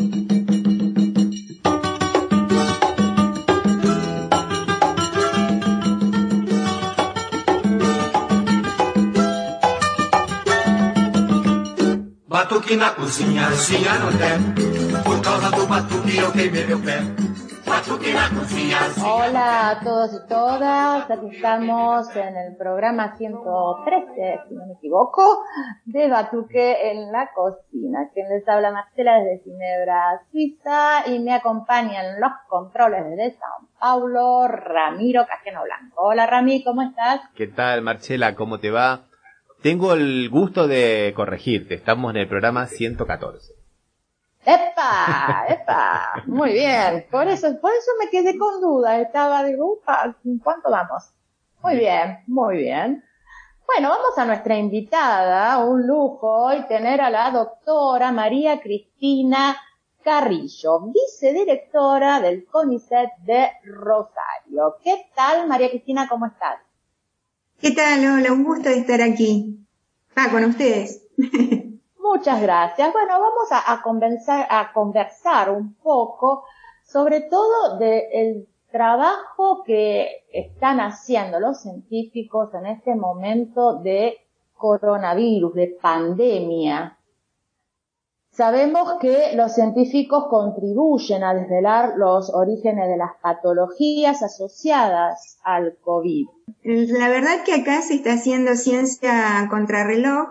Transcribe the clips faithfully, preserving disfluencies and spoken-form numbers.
Batuque na cozinha, cozinha no té, por causa do batuque eu queimei meu pé. Batuque na cozinha. Hola a todos y todas, aquí estamos en el programa ciento trece, si no me equivoco, de Batuque en la cocina. Quien les habla, Marcela, desde Ginebra, Suiza, y me acompaña en los controles desde Sao Paulo, Ramiro Cajeno Blanco. Hola Rami, ¿cómo estás? ¿Qué tal, Marcela? ¿Cómo te va? Tengo el gusto de corregirte, estamos en el programa ciento catorce. ¡Epa! ¡Epa! Muy bien, por eso, por eso me quedé con duda, estaba, digo, upa, ¿cuánto vamos? Muy bien, muy bien. Bueno, vamos a nuestra invitada, un lujo hoy tener a la doctora María Cristina Carrillo, vicedirectora del CONICET de Rosario. ¿Qué tal, María Cristina, cómo estás? ¿Qué tal? Hola, un gusto de estar aquí. Ah, con ustedes. Muchas gracias. Bueno, vamos a, a, conversar, a conversar un poco sobre todo del trabajo que están haciendo los científicos en este momento de coronavirus, de pandemia. Sabemos que los científicos contribuyen a desvelar los orígenes de las patologías asociadas al COVID. La verdad que acá se está haciendo ciencia contrarreloj.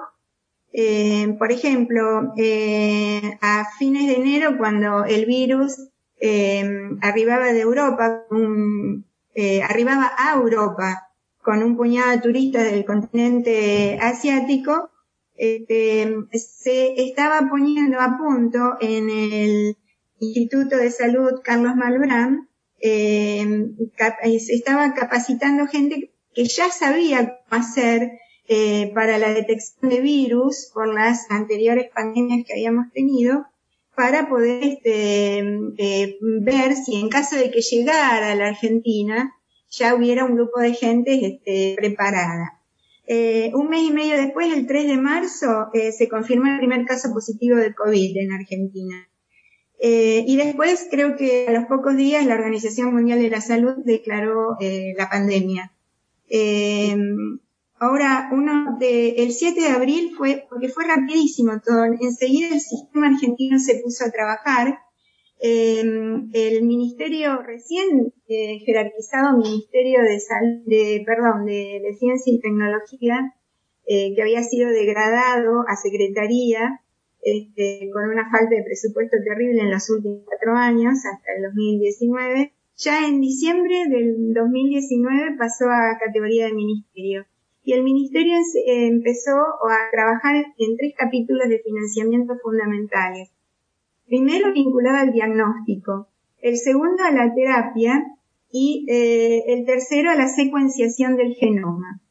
Eh, por ejemplo, eh, a fines de enero, cuando el virus eh, arribaba de Europa, un, eh, arribaba a Europa con un puñado de turistas del continente asiático, este, se estaba poniendo a punto en el Instituto de Salud Carlos Malbrán, eh, cap- se estaba capacitando gente que ya sabía cómo hacer eh, para la detección de virus por las anteriores pandemias que habíamos tenido, para poder este, eh, ver si en caso de que llegara a la Argentina ya hubiera un grupo de gente este, preparada. Eh, un mes y medio después, el tres de marzo, eh, se confirmó el primer caso positivo de COVID en Argentina. Eh, y después, creo que a los pocos días, la Organización Mundial de la Salud declaró eh, la pandemia. Eh, ahora, uno de, el siete de abril fue, porque fue rapidísimo todo, enseguida el sistema argentino se puso a trabajar. Eh, el ministerio recién eh, jerarquizado Ministerio de, Sal, de, perdón, de, de Ciencia y Tecnología, eh, que había sido degradado a Secretaría, este, con una falta de presupuesto terrible en los últimos cuatro años, hasta el dos mil diecinueve, ya en diciembre del dos mil diecinueve pasó a categoría de ministerio. Y el ministerio eh, empezó a trabajar en tres capítulos de financiamiento fundamentales. Primero, vinculado al diagnóstico, el segundo a la terapia y eh, el tercero a la secuenciación del genoma.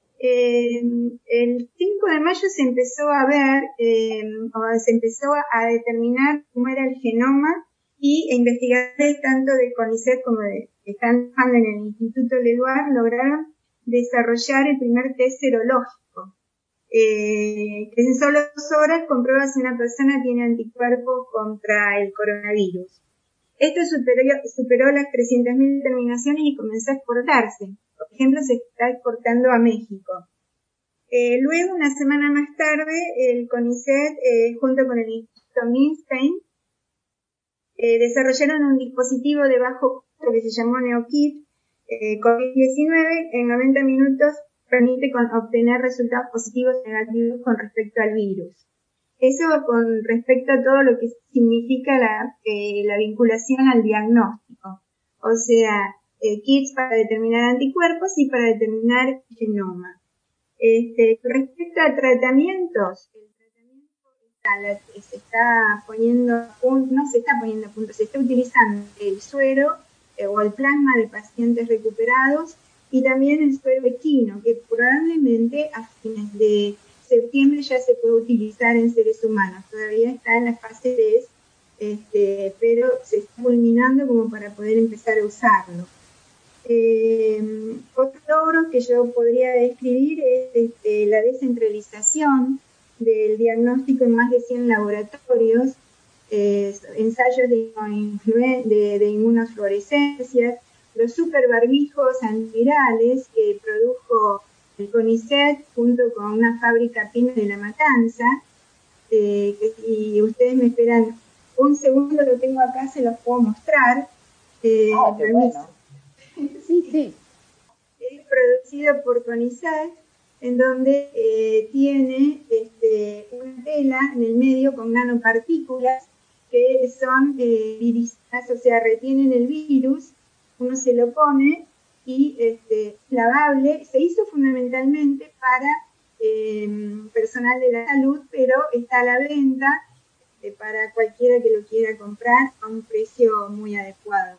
Eh, el cinco de mayo se empezó a ver, eh, o se empezó a determinar cómo era el genoma, y investigadores tanto de CONICET como de que están trabajando en el Instituto Leluar lograron desarrollar el primer test serológico. Eh, que en solo dos horas comprueba si una persona tiene anticuerpos contra el coronavirus. Esto superó, superó las trescientas mil determinaciones y comenzó a exportarse. Por ejemplo, se está exportando a México. Eh, luego, una semana más tarde, el CONICET, eh, junto con el Instituto Milstein, eh, desarrollaron un dispositivo de bajo costo que se llamó NeoKit eh, COVID diecinueve. En noventa minutos permite con, obtener resultados positivos y negativos con respecto al virus. Eso con respecto a todo lo que significa la, eh, la vinculación al diagnóstico. O sea, eh, kits para determinar anticuerpos y para determinar genoma. Este, respecto a tratamientos, el tratamiento está, se está poniendo a punto, no se está poniendo a punto, se está utilizando el suero eh, o el plasma de pacientes recuperados, y también el suero equino, que probablemente a fines de septiembre ya se puede utilizar en seres humanos. Todavía está en la fase tres, este, pero se está culminando como para poder empezar a usarlo. Eh, otro logro que yo podría describir es este, la descentralización del diagnóstico en más de cien laboratorios. eh, ensayos de, de, de inmunofluorescencias, los super barbijos antivirales que produjo el CONICET junto con una fábrica pyme de La Matanza, eh, que si ustedes me esperan un segundo, lo tengo acá, se los puedo mostrar. Eh, oh, qué bueno. Sí, sí. Es producido por CONICET, en donde eh, tiene este, una tela en el medio con nanopartículas que son eh, virizadas, o sea, retienen el virus, uno se lo pone y este, lavable. Se hizo fundamentalmente para eh, personal de la salud, pero está a la venta eh, para cualquiera que lo quiera comprar a un precio muy adecuado.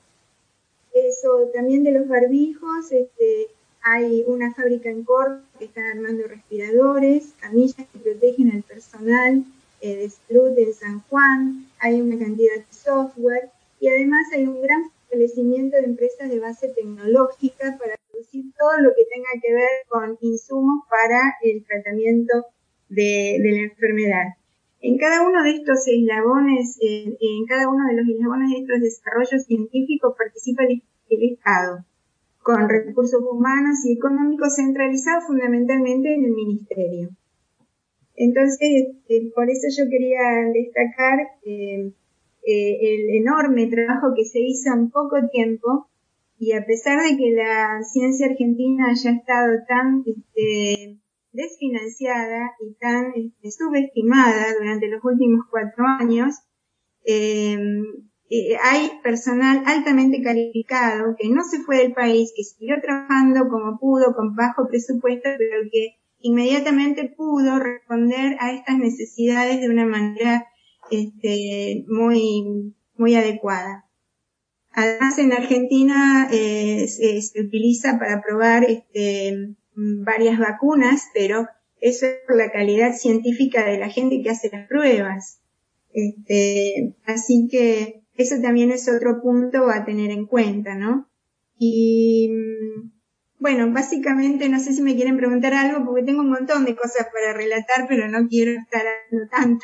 Eso también de los barbijos, este, hay una fábrica en Córdoba que está armando respiradores, camillas que protegen al personal eh, de salud en San Juan, hay una cantidad de software y además hay un gran fortalecimiento de empresas de base tecnológica para producir todo lo que tenga que ver con insumos para el tratamiento de, de la enfermedad. En cada uno de estos eslabones, eh, en cada uno de los eslabones de estos desarrollos científicos participa el, el Estado, con recursos humanos y económicos centralizados fundamentalmente en el Ministerio. Entonces, eh, por eso yo quería destacar eh, eh, el enorme trabajo que se hizo en poco tiempo, y a pesar de que la ciencia argentina haya estado tan este, desfinanciada y tan este, subestimada durante los últimos cuatro años, eh, eh, hay personal altamente calificado que no se fue del país, que siguió trabajando como pudo, con bajo presupuesto, pero que inmediatamente pudo responder a estas necesidades de una manera este, muy, muy adecuada. Además, en Argentina eh, se, se utiliza para probar este, varias vacunas, pero eso es por la calidad científica de la gente que hace las pruebas. Este, así que eso también es otro punto a tener en cuenta, ¿no? Y bueno, básicamente no sé si me quieren preguntar algo porque tengo un montón de cosas para relatar, pero no quiero estar hablando tanto.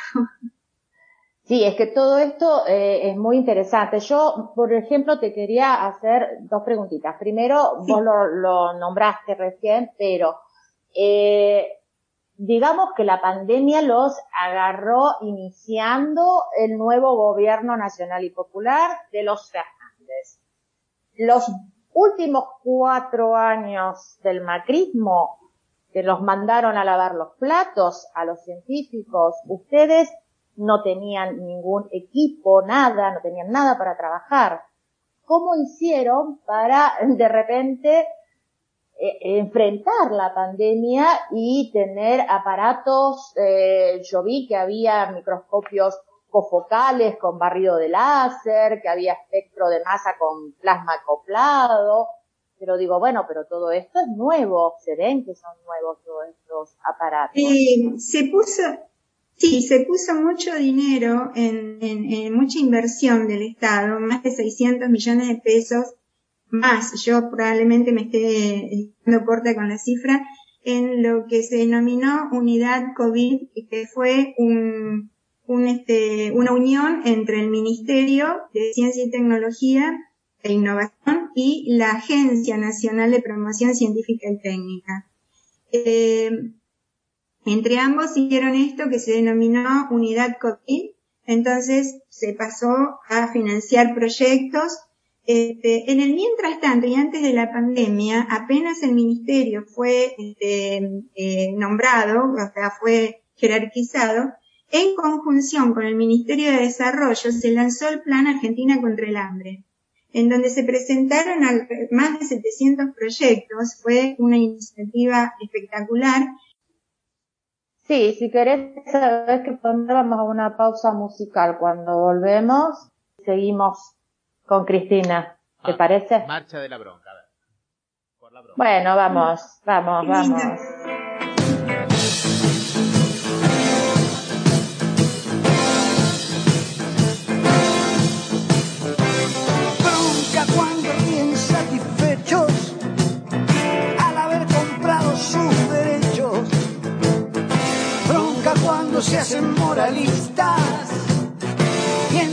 Sí, es que todo esto eh, es muy interesante. Yo, por ejemplo, te quería hacer dos preguntitas. Primero, sí. Vos lo, lo nombraste recién, pero eh, digamos que la pandemia los agarró iniciando el nuevo gobierno nacional y popular de los Fernández. Los últimos cuatro años del macrismo, que los mandaron a lavar los platos a los científicos, ustedes no tenían ningún equipo, nada, no tenían nada para trabajar. ¿Cómo hicieron para, de repente, eh, enfrentar la pandemia y tener aparatos? Eh, yo vi que había microscopios cofocales con barrido de láser, que había espectro de masa con plasma acoplado, pero digo, bueno, pero todo esto es nuevo, se ven que son nuevos todos estos aparatos. Eh, se puso... Sí, se puso mucho dinero en, en, en mucha inversión del Estado, más de seiscientos millones de pesos, más, yo probablemente me esté dando corta con la cifra, en lo que se denominó Unidad COVID, que fue un, un este, una unión entre el Ministerio de Ciencia y Tecnología e Innovación y la Agencia Nacional de Promoción Científica y Técnica. Eh, Entre ambos hicieron esto que se denominó Unidad COVID, entonces se pasó a financiar proyectos. Este, en el mientras tanto y antes de la pandemia, apenas el ministerio fue este, eh, nombrado, o sea, fue jerarquizado, en conjunción con el Ministerio de Desarrollo se lanzó el Plan Argentina contra el Hambre, en donde se presentaron más de setecientos proyectos. Fue una iniciativa espectacular. Sí, si querés, sabés que vamos a una pausa musical. Cuando volvemos, seguimos con Cristina. ¿Te ah, parece? Marcha de la bronca, a ver. Por la bronca. Bueno, vamos, vamos, vamos. Bronca cuando ríen satisfechos al haber comprado sus derechos. Cuando se hacen moralistas y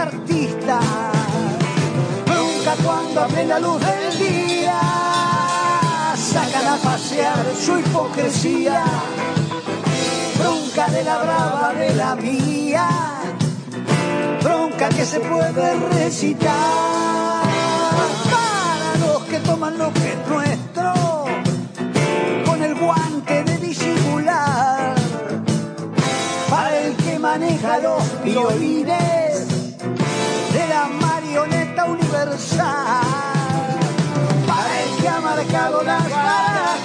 artista. Bronca cuando a plena luz del día sacan a pasear su hipocresía. Bronca de la brava, de la mía, bronca que se puede recitar. Para los que toman lo que es nuestro con el guante de disimular. Para el que maneja los violines de la marioneta universal. Para el que ha marcado las barajas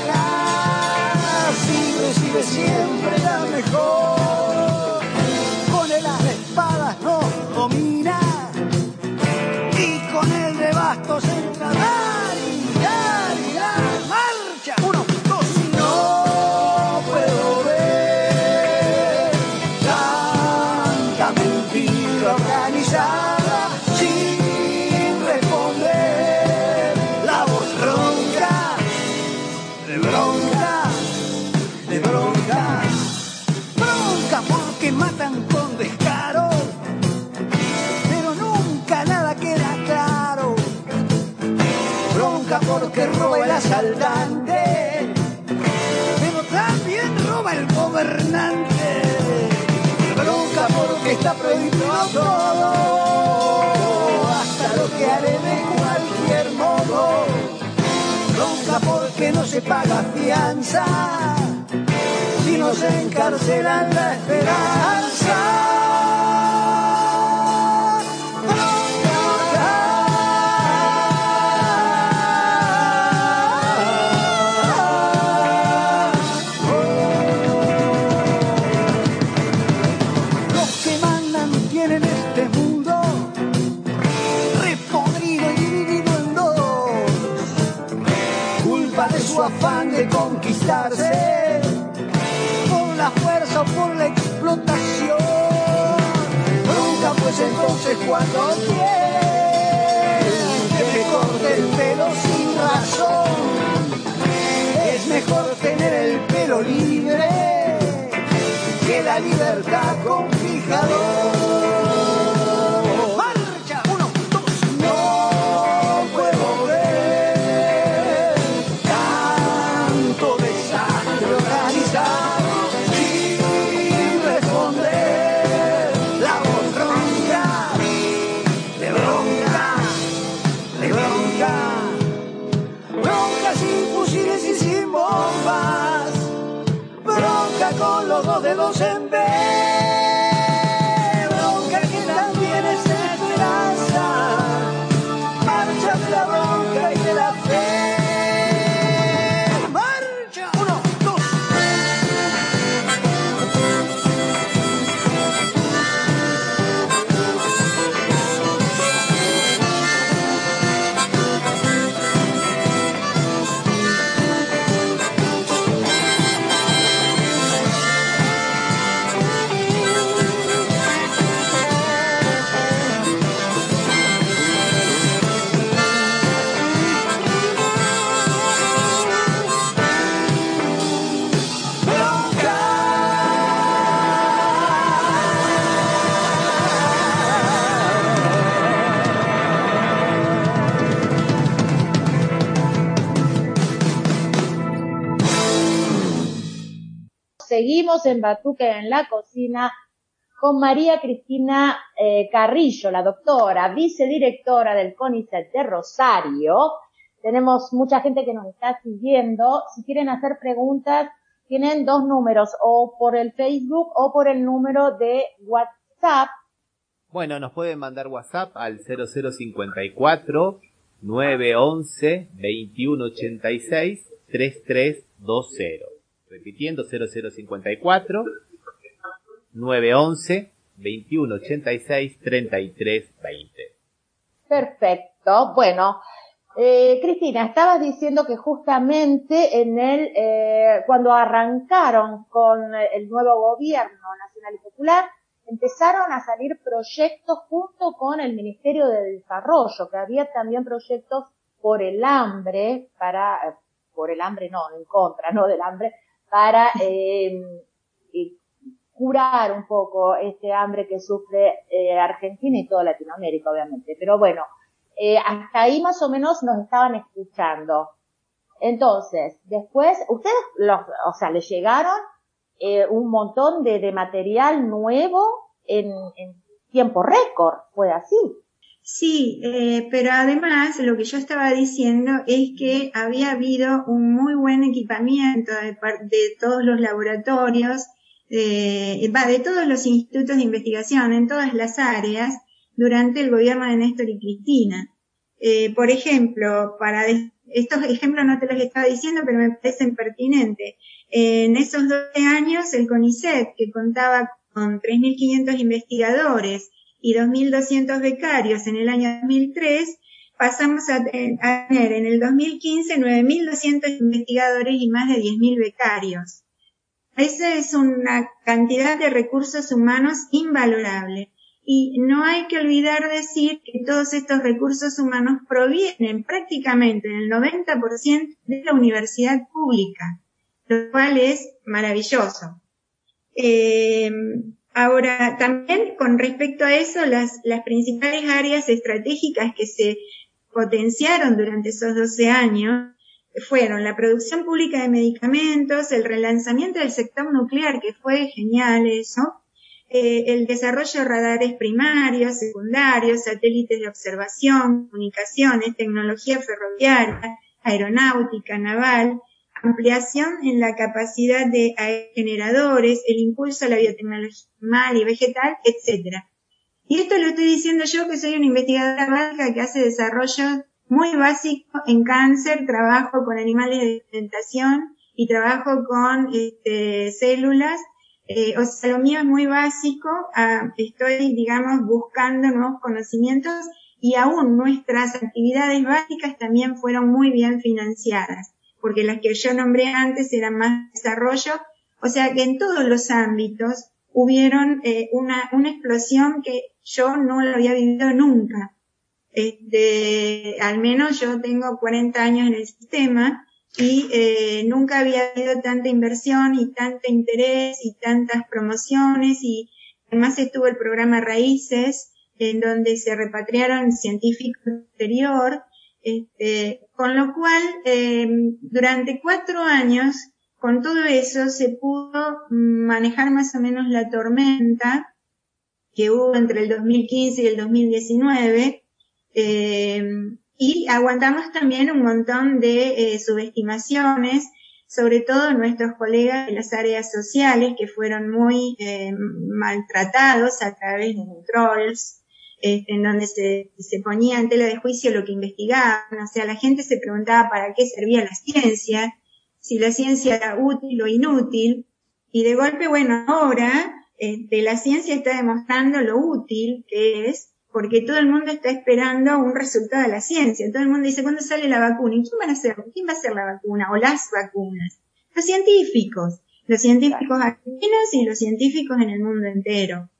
y recibe siempre la mejor. Con el as de espadas nos domina y con el de bastos entra. Dale, dale, dale, marcha. Uno, dos, no puedo ver tanta mentira organizada sin responder. La voz ronca, de bronca, de bronca, bronca porque matan con descaro, pero nunca nada queda claro. Bronca porque roba el asaltante, pero también roba el gobernante. Bronca porque está prohibido todo, hasta lo que haré de cualquier modo. Bronca porque no se paga fianza, si nos encarcelan la esperanza. Los que mandan tienen este mundo repodrido y dividido en dos. Culpa de su afán de conquistarse por la fuerza o por la explotación. Bronca pues entonces cuando quieren que me corte el pelo sin razón. Es mejor tener el pelo libre que la libertad con fijador. Marcha, uno, dos, no puedo ver tanto desastre organizado sin responder. La voz ronca, de bronca, de bronca, bronca sin fusiles y sin bombas, bronca con los dos dedos en B, bronca que también es esperanza, marcha de la bronca y de la fe. Marcha, uno, dos. Seguimos en Batuque en la Cocina con María Cristina eh, Carrillo, la doctora, vicedirectora del CONICET de Rosario. Tenemos mucha gente que nos está siguiendo. Si quieren hacer preguntas, tienen dos números, o por el Facebook o por el número de WhatsApp. Bueno, nos pueden mandar WhatsApp al cero cero cincuenta y cuatro, nueve once, veintiuno ochenta y seis, treinta y tres veinte. Repitiendo, cero cero cincuenta y cuatro, nueve once, veintiuno ochenta y seis, treinta y tres veinte. Perfecto. Bueno, eh, Cristina, estabas diciendo que justamente en el, eh, cuando arrancaron con el nuevo gobierno nacional y popular, empezaron a salir proyectos junto con el Ministerio de Desarrollo, que había también proyectos por el hambre, para, por el hambre no, en contra, no del hambre, para eh, curar un poco este hambre que sufre eh, Argentina y toda Latinoamérica, obviamente. Pero bueno, eh, hasta ahí más o menos nos estaban escuchando. Entonces, después, ustedes, los, o sea, les llegaron eh, un montón de, de material nuevo en, en tiempo récord, ¿fue así? Sí, eh, pero además lo que yo estaba diciendo es que había habido un muy buen equipamiento de, de todos los laboratorios, eh, va, de todos los institutos de investigación en todas las áreas durante el gobierno de Néstor y Cristina. Eh, por ejemplo, para de, estos ejemplos no te los estaba diciendo, pero me parecen pertinentes. Eh, en esos doce años, el CONICET, que contaba con tres mil quinientos investigadores y dos mil doscientos becarios en el año dos mil tres, pasamos a, a tener en el dos mil quince nueve mil doscientos investigadores y más de diez mil becarios. Esa es una cantidad de recursos humanos invalorable. Y no hay que olvidar decir que todos estos recursos humanos provienen prácticamente en el noventa por ciento de la universidad pública, lo cual es maravilloso. Eh, ahora, también con respecto a eso, las, las principales áreas estratégicas que se potenciaron durante esos doce años fueron la producción pública de medicamentos, el relanzamiento del sector nuclear, que fue genial eso, eh, el desarrollo de radares primarios, secundarios, satélites de observación, comunicaciones, tecnología ferroviaria, aeronáutica, naval, ampliación en la capacidad de generadores, el impulso a la biotecnología animal y vegetal, etcétera. Y esto lo estoy diciendo yo, que soy una investigadora básica que hace desarrollo muy básico en cáncer, trabajo con animales de experimentación y trabajo con este, células. Eh, o sea, lo mío es muy básico, ah, estoy, digamos, buscando nuevos conocimientos y aún nuestras actividades básicas también fueron muy bien financiadas, porque las que yo nombré antes eran más desarrollo, o sea que en todos los ámbitos hubieron eh, una, una explosión que yo no lo había vivido nunca. Este, al menos yo tengo cuarenta años en el sistema y eh, nunca había habido tanta inversión y tanto interés y tantas promociones, y además estuvo el programa Raíces, en donde se repatriaron científicos del exterior, este, con lo cual eh, durante cuatro años con todo eso se pudo manejar más o menos la tormenta que hubo entre el dos mil quince y el dos mil diecinueve, eh, y aguantamos también un montón de eh, subestimaciones, sobre todo nuestros colegas de las áreas sociales, que fueron muy eh, maltratados a través de trolls, eh, en donde se, se ponía en tela de juicio lo que investigaban. O sea, la gente se preguntaba para qué servía la ciencia, si la ciencia era útil o inútil, y de golpe, bueno, ahora este, la ciencia está demostrando lo útil que es, porque todo el mundo está esperando un resultado de la ciencia. Todo el mundo dice, ¿cuándo sale la vacuna? ¿Y quién va a hacer? ¿Quién va a hacer la vacuna? O las vacunas. Los científicos. Los científicos argentinos y los científicos en el mundo entero.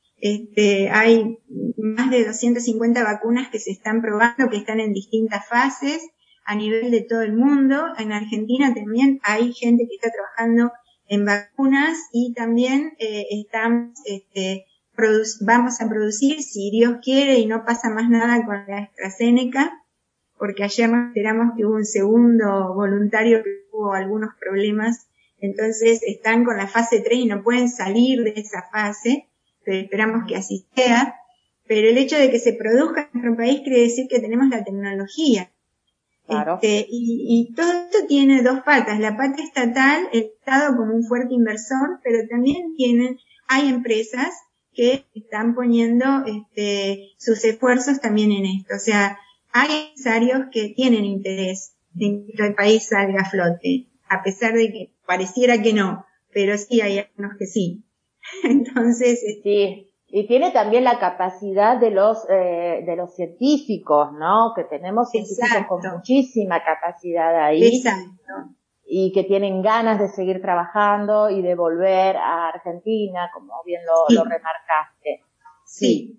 Este, hay más de doscientas cincuenta vacunas que se están probando, que están en distintas fases a nivel de todo el mundo. En Argentina también hay gente que está trabajando en vacunas y también eh, estamos, este, vamos a producir, si Dios quiere y no pasa más nada con la AstraZeneca, porque ayer nos enteramos que hubo un segundo voluntario que tuvo algunos problemas, entonces están con la fase tres y no pueden salir de esa fase, pero esperamos que así sea. Pero el hecho de que se produzca en nuestro país quiere decir que tenemos la tecnología. Claro. Este, y, y todo esto tiene dos patas, la pata estatal, el Estado como un fuerte inversor, pero también tienen, hay empresas que están poniendo este, sus esfuerzos también en esto. O sea, hay empresarios que tienen interés en que el país salga a flote, a pesar de que pareciera que no, pero sí hay algunos que sí. Entonces, sí, y tiene también la capacidad de los eh, de los científicos, ¿no? Que tenemos científicos exacto. con muchísima capacidad ahí. Exacto. Y que tienen ganas de seguir trabajando y de volver a Argentina, como bien lo, sí. lo remarcaste. Sí.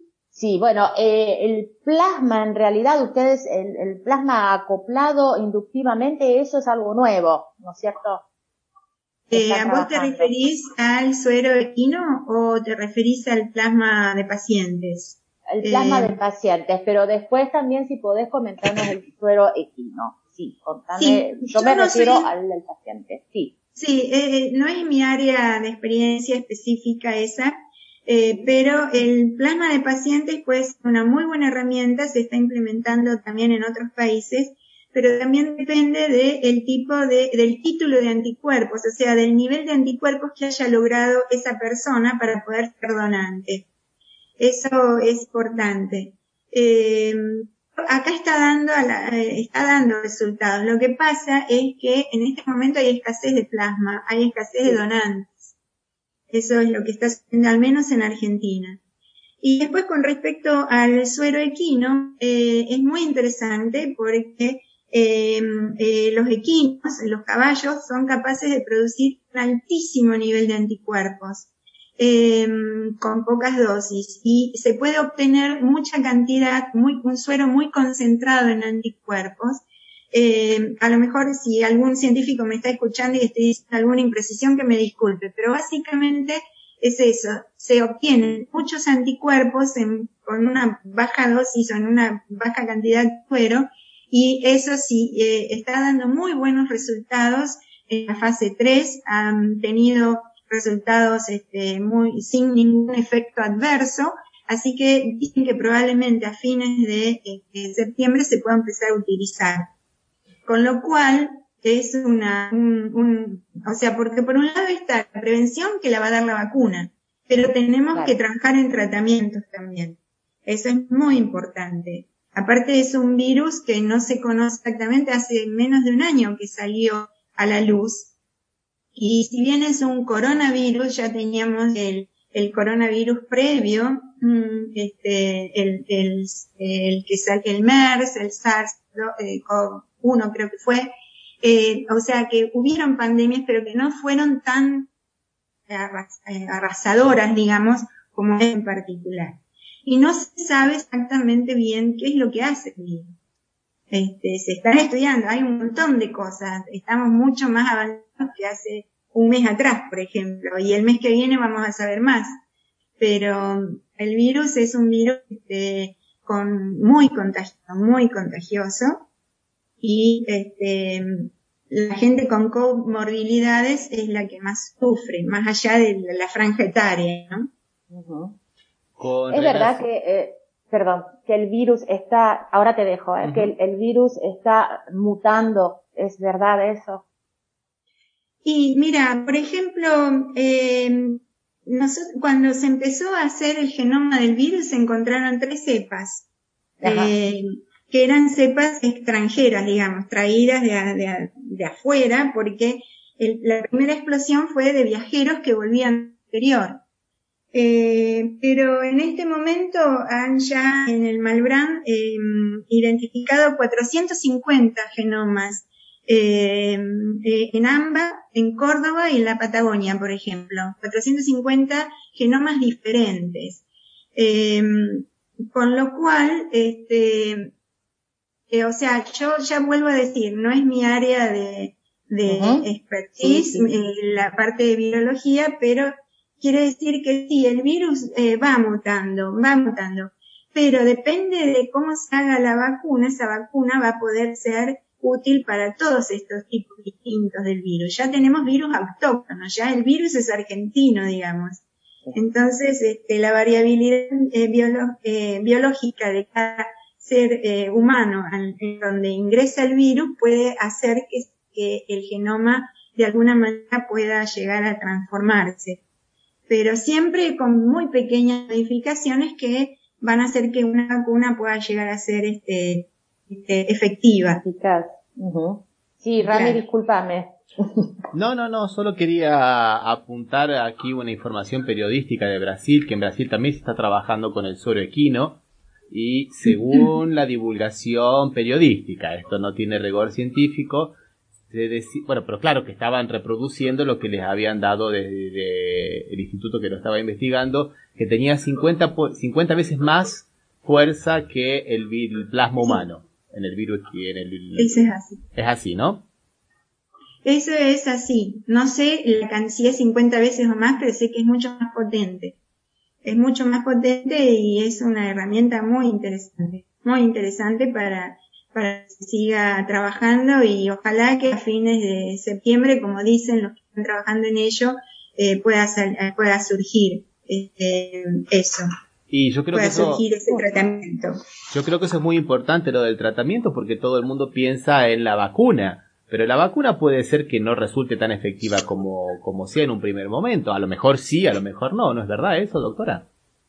Sí, bueno, eh, el plasma, en realidad, ustedes, el, el plasma acoplado inductivamente, eso es algo nuevo, ¿no es cierto? Eh, ¿A vos te referís al suero equino o te referís al plasma de pacientes? El plasma eh, de pacientes, pero después también si podés comentarnos el suero equino. Sí, contame. Sí, yo, yo me no refiero soy- al del paciente, sí. Sí, eh, no es mi área de experiencia específica esa, eh, pero el plasma de pacientes puede ser una muy buena herramienta, se está implementando también en otros países, pero también depende del tipo de, del título de anticuerpos, o sea, del nivel de anticuerpos que haya logrado esa persona para poder ser donante. Eso es importante. Eh, acá está dando, a la, eh, está dando resultados. Lo que pasa es que en este momento hay escasez de plasma, hay escasez de donantes. Eso es lo que está sucediendo, al menos en Argentina. Y después con respecto al suero equino, eh, es muy interesante porque eh, eh, los equinos, los caballos, son capaces de producir un altísimo nivel de anticuerpos eh, con pocas dosis y se puede obtener mucha cantidad, muy, un suero muy concentrado en anticuerpos. Eh, a lo mejor si algún científico me está escuchando y estoy diciendo alguna imprecisión que me disculpe, pero básicamente es eso, se obtienen muchos anticuerpos en, con una baja dosis o en una baja cantidad de suero y eso sí eh, está dando muy buenos resultados. En la fase tres han tenido resultados este, muy sin ningún efecto adverso, así que dicen que probablemente a fines de, de septiembre se pueda empezar a utilizar. Con lo cual es una, un, un, o sea, porque por un lado está la prevención que la va a dar la vacuna, pero tenemos Claro. que trabajar en tratamientos también. Eso es muy importante. Aparte es un virus que no se conoce exactamente, hace menos de un año que salió a la luz. Y si bien es un coronavirus, ya teníamos el, el coronavirus previo, este, el, el, el que salió, el MERS, el SARS CoV uno creo que fue, eh, o sea que hubieron pandemias, pero que no fueron tan arras, eh, arrasadoras, digamos, como en particular. Y no se sabe exactamente bien qué es lo que hace el virus. Este, se están estudiando, hay un montón de cosas, estamos mucho más avanzados que hace un mes atrás, por ejemplo, y el mes que viene vamos a saber más. Pero el virus es un virus este, con, muy contagioso, muy contagioso, y este, la gente con comorbilidades es la que más sufre, más allá de la franja etaria, ¿no? Uh-huh. Con es relación... verdad que, eh, perdón, que el virus está, ahora te dejo, eh, uh-huh. que el, el virus está mutando, ¿es verdad eso? Y mira, por ejemplo, eh, nosotros, cuando se empezó a hacer el genoma del virus se encontraron tres cepas. Eh, que eran cepas extranjeras, digamos, traídas de, de, de afuera, porque el, la primera explosión fue de viajeros que volvían al exterior. Eh, pero en este momento han ya en el Malbrán eh, identificado cuatrocientos cincuenta genomas eh, eh, en AMBA, en Córdoba y en la Patagonia, por ejemplo. cuatrocientos cincuenta genomas diferentes. Eh, con lo cual, este, eh, o sea, yo ya vuelvo a decir, no es mi área de, de uh-huh. expertise, sí, sí. Eh, la parte de virología, pero quiere decir que sí, el virus eh, va mutando, va mutando, pero depende de cómo se haga la vacuna, esa vacuna va a poder ser útil para todos estos tipos distintos del virus. Ya tenemos virus autóctonos, ya el virus es argentino, digamos. Entonces, este, la variabilidad eh, biolo, eh, biológica de cada ser eh, humano en, en donde ingresa el virus puede hacer que, que el genoma de alguna manera pueda llegar a transformarse. Pero siempre con muy pequeñas modificaciones que van a hacer que una vacuna pueda llegar a ser este, este, efectiva. Eficaz. Uh-huh. Sí, Rami, claro. Discúlpame. No, no, no, solo quería apuntar aquí una información periodística de Brasil, que en Brasil también se está trabajando con el suero equino, y según la divulgación periodística, esto no tiene rigor científico, se dec- bueno, pero claro que estaban reproduciendo lo que les habían dado desde de el instituto que lo estaba investigando, que tenía cincuenta, cincuenta veces más fuerza que el, el plasma humano, en el virus, en el, Eso es así. Es así, ¿no? Eso es así. No sé la cantidad, cincuenta veces o más, pero sé que es mucho más potente. Es mucho más potente y es una herramienta muy interesante. Muy interesante para, para que se siga trabajando y ojalá que a fines de septiembre, como dicen los que están trabajando en ello, eh, pueda, sal, pueda surgir este, eso. Y yo creo pueda que eso, surgir ese tratamiento. Yo creo que eso es muy importante, lo del tratamiento, porque todo el mundo piensa en la vacuna. Pero la vacuna puede ser que no resulte tan efectiva como, como sea en un primer momento. A lo mejor sí, a lo mejor no. ¿No es verdad eso, doctora?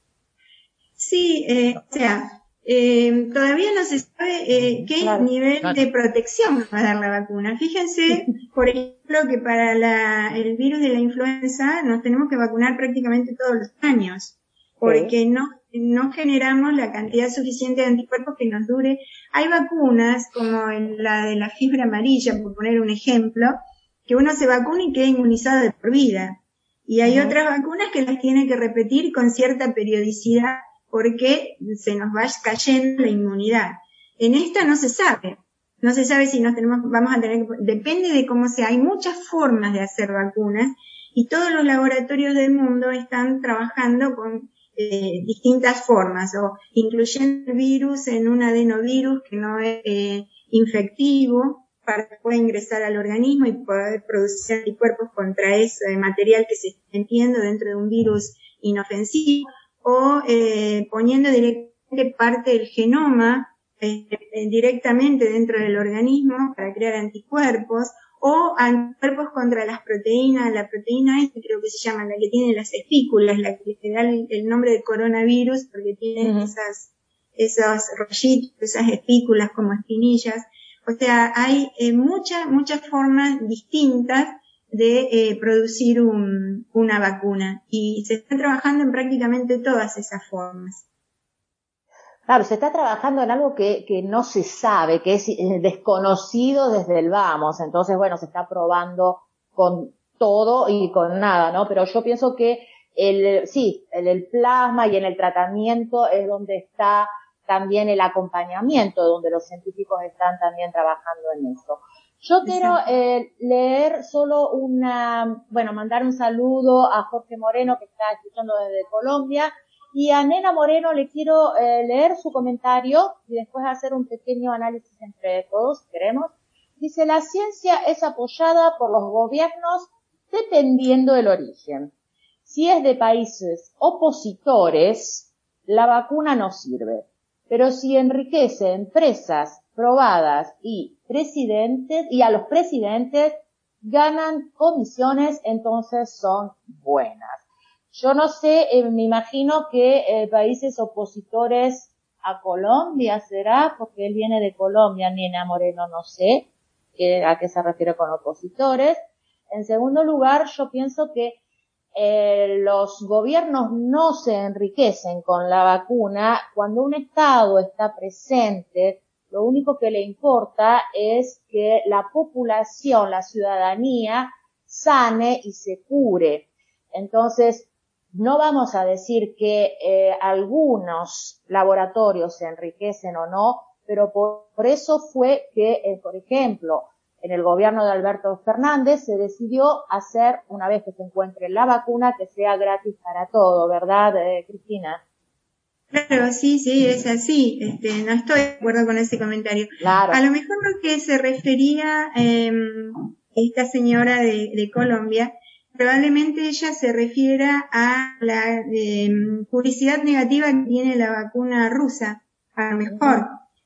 Sí, eh, o sea, eh, todavía no se sabe eh, qué Claro, nivel claro. de protección va a dar la vacuna. Fíjense, por ejemplo, que para la, el virus de la influenza nos tenemos que vacunar prácticamente todos los años, porque no, no generamos la cantidad suficiente de anticuerpos que nos dure. Hay vacunas, como en la de la fiebre amarilla, por poner un ejemplo, que uno se vacuna y queda inmunizado de por vida. Y hay uh-huh. otras vacunas que las tiene que repetir con cierta periodicidad porque se nos va cayendo la inmunidad. En esta no se sabe. No se sabe si nos tenemos, vamos a tener, depende de cómo sea. Hay muchas formas de hacer vacunas y todos los laboratorios del mundo están trabajando con eh, distintas formas, o incluyendo el virus en un adenovirus que no es eh, infectivo, para que pueda ingresar al organismo y poder producir anticuerpos contra ese material que se está metiendo dentro de un virus inofensivo, o eh, poniendo directamente parte del genoma eh, directamente dentro del organismo para crear anticuerpos, o anticuerpos contra las proteínas, la proteína esta creo que se llama, la que tiene las espículas, la que le da el, el nombre de coronavirus, porque tiene uh-huh. esas, esos rollitos, esas espículas como espinillas. O sea, hay eh, muchas, muchas formas distintas de eh, producir un, una vacuna y se está trabajando en prácticamente todas esas formas. Claro, se está trabajando en algo que, que no se sabe, que es desconocido desde el vamos, entonces bueno, se está probando con todo y con nada, ¿no? Pero yo pienso que el, sí, en el plasma y en el tratamiento es donde está también el acompañamiento, donde los científicos están también trabajando en eso. Yo quiero eh, leer solo una, bueno, mandar un saludo a Jorge Moreno que está escuchando desde Colombia, y a Nena Moreno le quiero eh, leer su comentario y después hacer un pequeño análisis entre todos, si queremos. Dice, la ciencia es apoyada por los gobiernos dependiendo del origen. Si es de países opositores, la vacuna no sirve. Pero si enriquece empresas probadas y presidentes, y a los presidentes ganan comisiones, entonces son buenas. Yo no sé, eh, me imagino que eh, países opositores a Colombia será, porque él viene de Colombia, Nena Moreno, no sé eh, a qué se refiere con opositores. En segundo lugar, yo pienso que eh, los gobiernos no se enriquecen con la vacuna. Cuando un Estado está presente, lo único que le importa es que la población, la ciudadanía, sane y se cure. Entonces, no vamos a decir que eh, algunos laboratorios se enriquecen o no, pero por, por eso fue que, eh, por ejemplo, en el gobierno de Alberto Fernández se decidió hacer, una vez que se encuentre la vacuna, que sea gratis para todo, ¿verdad, eh, Cristina? Claro, sí, sí, es así. Este, no estoy de acuerdo con ese comentario. Claro. A lo mejor lo que se refería eh, esta señora de, de Colombia, probablemente ella se refiera a la eh, publicidad negativa que tiene la vacuna rusa, a lo mejor.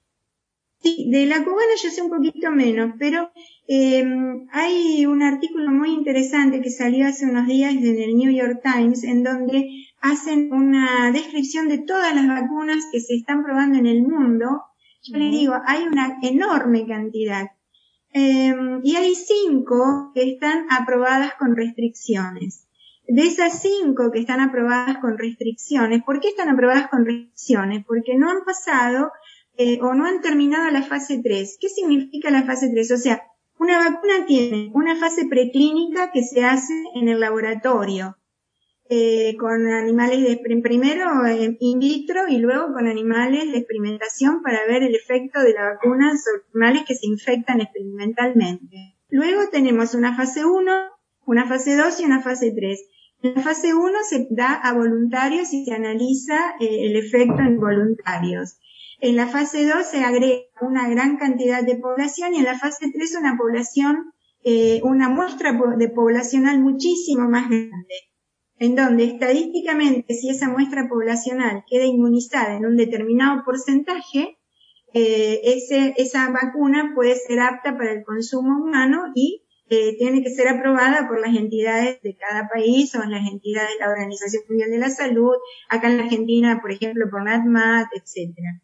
Sí, de la cubana yo sé un poquito menos, pero eh, hay un artículo muy interesante que salió hace unos días en el New York Times, en donde hacen una descripción de todas las vacunas que se están probando en el mundo. Yo les digo, hay una enorme cantidad. Eh, y hay cinco que están aprobadas con restricciones. De esas cinco que están aprobadas con restricciones, ¿por qué están aprobadas con restricciones? Porque no han pasado eh, o no han terminado la fase tres. ¿Qué significa la fase tres? O sea, una vacuna tiene una fase preclínica que se hace en el laboratorio, eh, con animales de, primero eh, in vitro y luego con animales de experimentación para ver el efecto de la vacuna sobre animales que se infectan experimentalmente. Luego tenemos una fase uno, una fase dos y una fase tres. En la fase uno se da a voluntarios y se analiza eh, el efecto en voluntarios. En la fase dos se agrega una gran cantidad de población y en la fase tres una población, eh, una muestra de poblacional muchísimo más grande, en donde estadísticamente si esa muestra poblacional queda inmunizada en un determinado porcentaje, eh, ese, esa vacuna puede ser apta para el consumo humano y eh, tiene que ser aprobada por las entidades de cada país o las entidades de la Organización Mundial de la Salud, acá en la Argentina, por ejemplo, por NatMat, etcétera.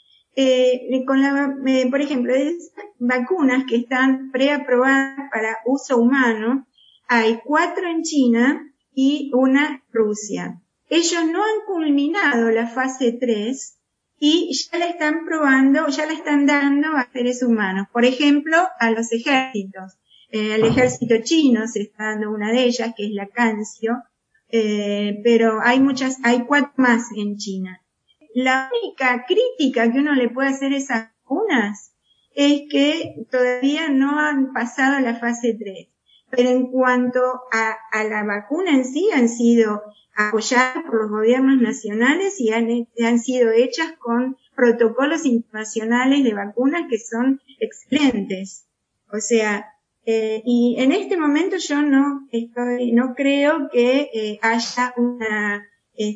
Eh, con la, eh, por ejemplo, de vacunas que están preaprobadas para uso humano, hay cuatro en China y una en Rusia. Ellos no han culminado la fase tres y ya la están probando, ya la están dando a seres humanos. Por ejemplo, a los ejércitos. Eh, el ejército chino se está dando una de ellas, que es la Cancio, eh, pero hay muchas, hay cuatro más en China. La única crítica que uno le puede hacer a esas vacunas es que todavía no han pasado la fase tres. Pero en cuanto a, a la vacuna en sí, han sido apoyadas por los gobiernos nacionales y han, han sido hechas con protocolos internacionales de vacunas que son excelentes. O sea, eh, y en este momento yo no estoy, no creo que eh, haya una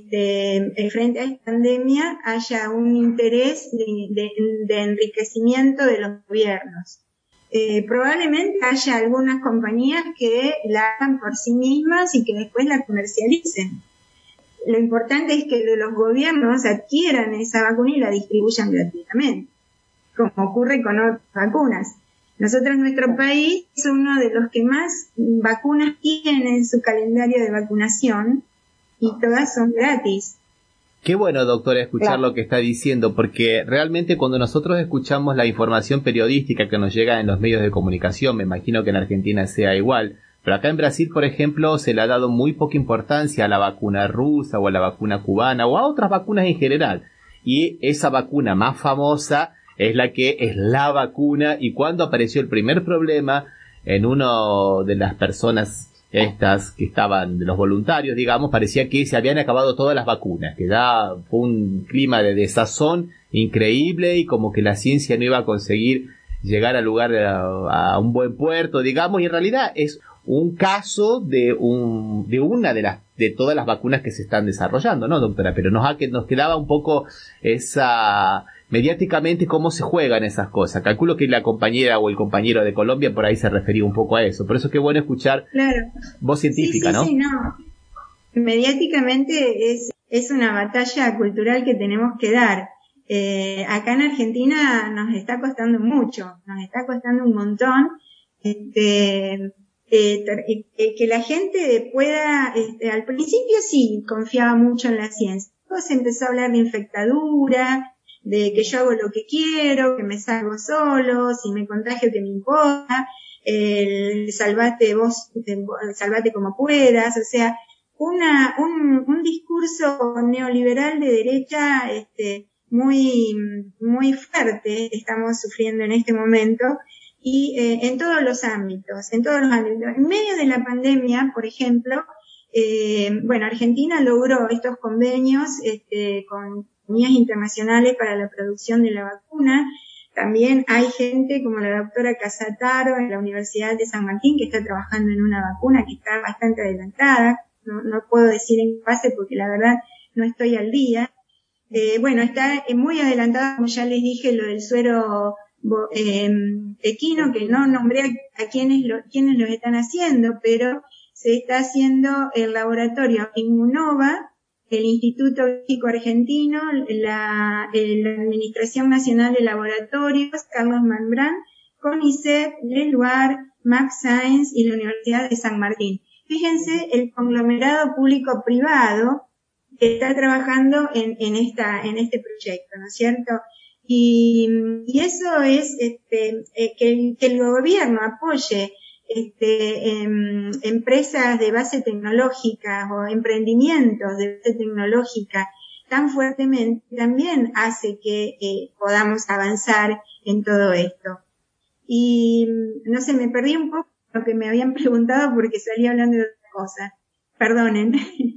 Este, frente a esta pandemia haya un interés de, de, de enriquecimiento de los gobiernos. Eh, probablemente haya algunas compañías que la hagan por sí mismas y que después la comercialicen. Lo importante es que los gobiernos adquieran esa vacuna y la distribuyan gratuitamente, como ocurre con otras vacunas. Nosotros, nuestro país, es uno de los que más vacunas tiene en su calendario de vacunación, y todas son gratis. Qué bueno, doctora, escuchar Claro. lo que está diciendo, porque realmente cuando nosotros escuchamos la información periodística que nos llega en los medios de comunicación, me imagino que en Argentina sea igual, pero acá en Brasil, por ejemplo, se le ha dado muy poca importancia a la vacuna rusa o a la vacuna cubana o a otras vacunas en general. Y esa vacuna más famosa es la que es la vacuna, y cuando apareció el primer problema en uno de las personas estas que estaban, de los voluntarios, digamos, parecía que se habían acabado todas las vacunas, que da un clima de desazón increíble y como que la ciencia no iba a conseguir llegar al lugar, a, a un buen puerto, digamos, y en realidad es un caso de un de una de las de todas las vacunas que se están desarrollando, ¿no, doctora? Pero nos ha, nos quedaba un poco esa mediáticamente cómo se juegan esas cosas. Calculo que la compañera o el compañero de Colombia por ahí se refería un poco a eso. Por eso es que bueno escuchar Claro. voz científica, sí, sí, ¿no? Sí, no. Mediáticamente es, es una batalla cultural que tenemos que dar. Eh, acá en Argentina nos está costando mucho, nos está costando un montón, este, eh, eh, que la gente pueda, este, al principio sí confiaba mucho en la ciencia. Luego se empezó a hablar de infectadura, de que yo hago lo que quiero, que me salgo solo, si me contagio que me importa, el salvate vos, salvate como puedas, o sea, una, un, un discurso neoliberal de derecha, este, muy, muy fuerte estamos sufriendo en este momento y eh, en todos los ámbitos, en todos los ámbitos. En medio de la pandemia, por ejemplo, eh, bueno, Argentina logró estos convenios este, con compañías internacionales para la producción de la vacuna. También hay gente como la doctora Casataro en la Universidad de San Martín que está trabajando en una vacuna que está bastante adelantada. No, no puedo decir en qué fase porque la verdad no estoy al día. Eh, bueno, está muy adelantada, como ya les dije, lo del suero eh, equino, que no nombré a, a quienes lo, quienes lo están haciendo, pero se está haciendo el laboratorio Inmunova, el Instituto Médico Argentino, la, la Administración Nacional de Laboratorios, Carlos Manbrán, CONICET, Leluar, Max Science y la Universidad de San Martín. Fíjense el conglomerado público-privado que está trabajando en, en esta, en este proyecto, ¿no es cierto? Y, y eso es, este, eh, que, que el gobierno apoye, este, em, empresas de base tecnológica o emprendimientos de base tecnológica tan fuertemente también hace que eh, podamos avanzar en todo esto. Y, no sé, me perdí un poco lo que me habían preguntado porque salí hablando de otra cosa. Perdonen.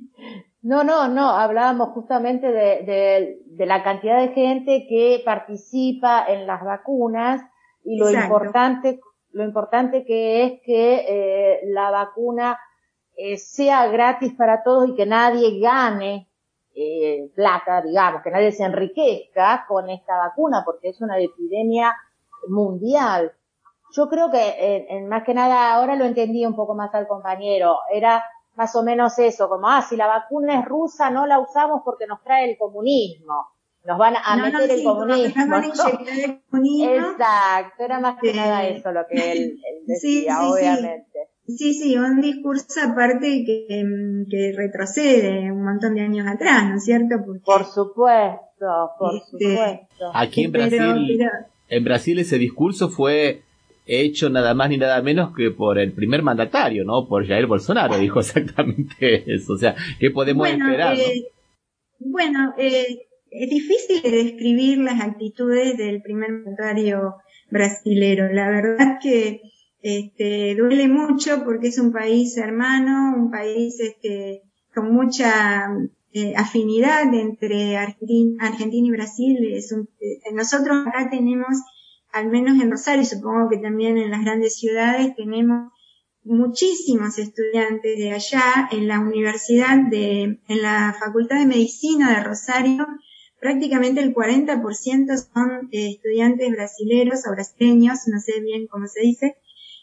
No, no, no, hablábamos justamente de, de, de la cantidad de gente que participa en las vacunas y lo Exacto. importante, lo importante que es que eh, la vacuna eh, sea gratis para todos y que nadie gane eh, plata, digamos, que nadie se enriquezca con esta vacuna, porque es una epidemia mundial. Yo creo que, en, en más que nada, ahora lo entendí un poco más al compañero, era más o menos eso, como, ah, si la vacuna es rusa, no la usamos porque nos trae el comunismo. Nos van a no, meter no, el sí, comunismo. Nos van a inyectar el comunismo. Exacto, era más que eh, nada eso lo que él, él decía, sí, sí, obviamente. Sí. sí, sí, un discurso aparte que, que retrocede un montón de años atrás, ¿no es cierto? Porque, por supuesto, por este, supuesto. Aquí en Brasil, pero, pero, en Brasil ese discurso fue hecho nada más ni nada menos que por el primer mandatario, ¿no? Por Jair Bolsonaro, dijo exactamente eso. O sea, ¿qué podemos bueno, esperar, eh, ¿no? Bueno, eh, es difícil de describir las actitudes del primer mandatario brasilero. La verdad que este, duele mucho porque es un país hermano, un país este, con mucha eh, afinidad entre Argentina, Argentina y Brasil. Es un, eh, nosotros acá tenemos, al menos en Rosario, y supongo que también en las grandes ciudades, tenemos muchísimos estudiantes de allá. En la universidad de, en la Facultad de Medicina de Rosario, prácticamente el cuarenta por ciento son eh, estudiantes brasileros o brasileños, no sé bien cómo se dice,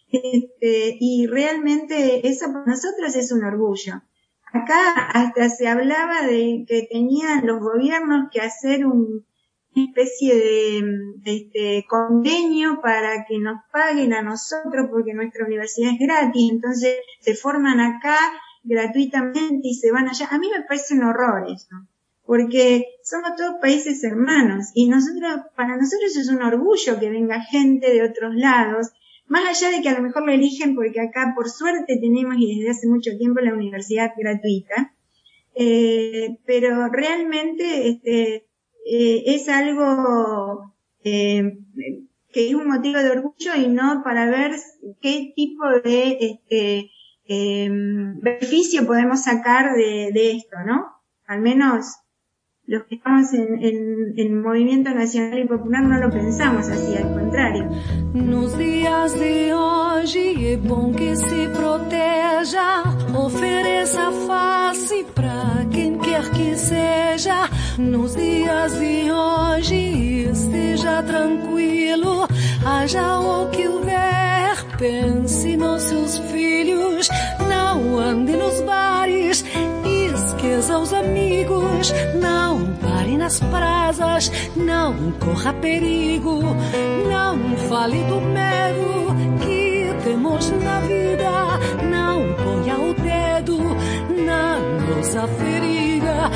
este, y realmente eso para nosotros es un orgullo. Acá hasta se hablaba de que tenían los gobiernos que hacer un una especie de, de este convenio para que nos paguen a nosotros porque nuestra universidad es gratis, entonces se forman acá gratuitamente y se van allá. A mí me parece un horror eso, porque somos todos países hermanos y nosotros, para nosotros es un orgullo que venga gente de otros lados, más allá de que a lo mejor lo eligen porque acá por suerte tenemos y desde hace mucho tiempo la universidad gratuita, eh, pero realmente este Eh, es algo eh, que es un motivo de orgullo y no para ver qué tipo de este, eh, beneficio podemos sacar de, de esto, ¿no? Al menos los que estamos en, en, en Movimiento Nacional y Popular no lo pensamos así, al contrario. Nos dias de hoje é bom que se proteja, ofereça face pra quem quer que seja. Nos dias de hoje esteja tranquilo, haja o que houver, pense nos seus filhos, não ande nos bares, esqueça os amigos, não pare nas praças, não corra perigo, não fale do medo que temos na vida, não ponha o dedo na nossa ferida.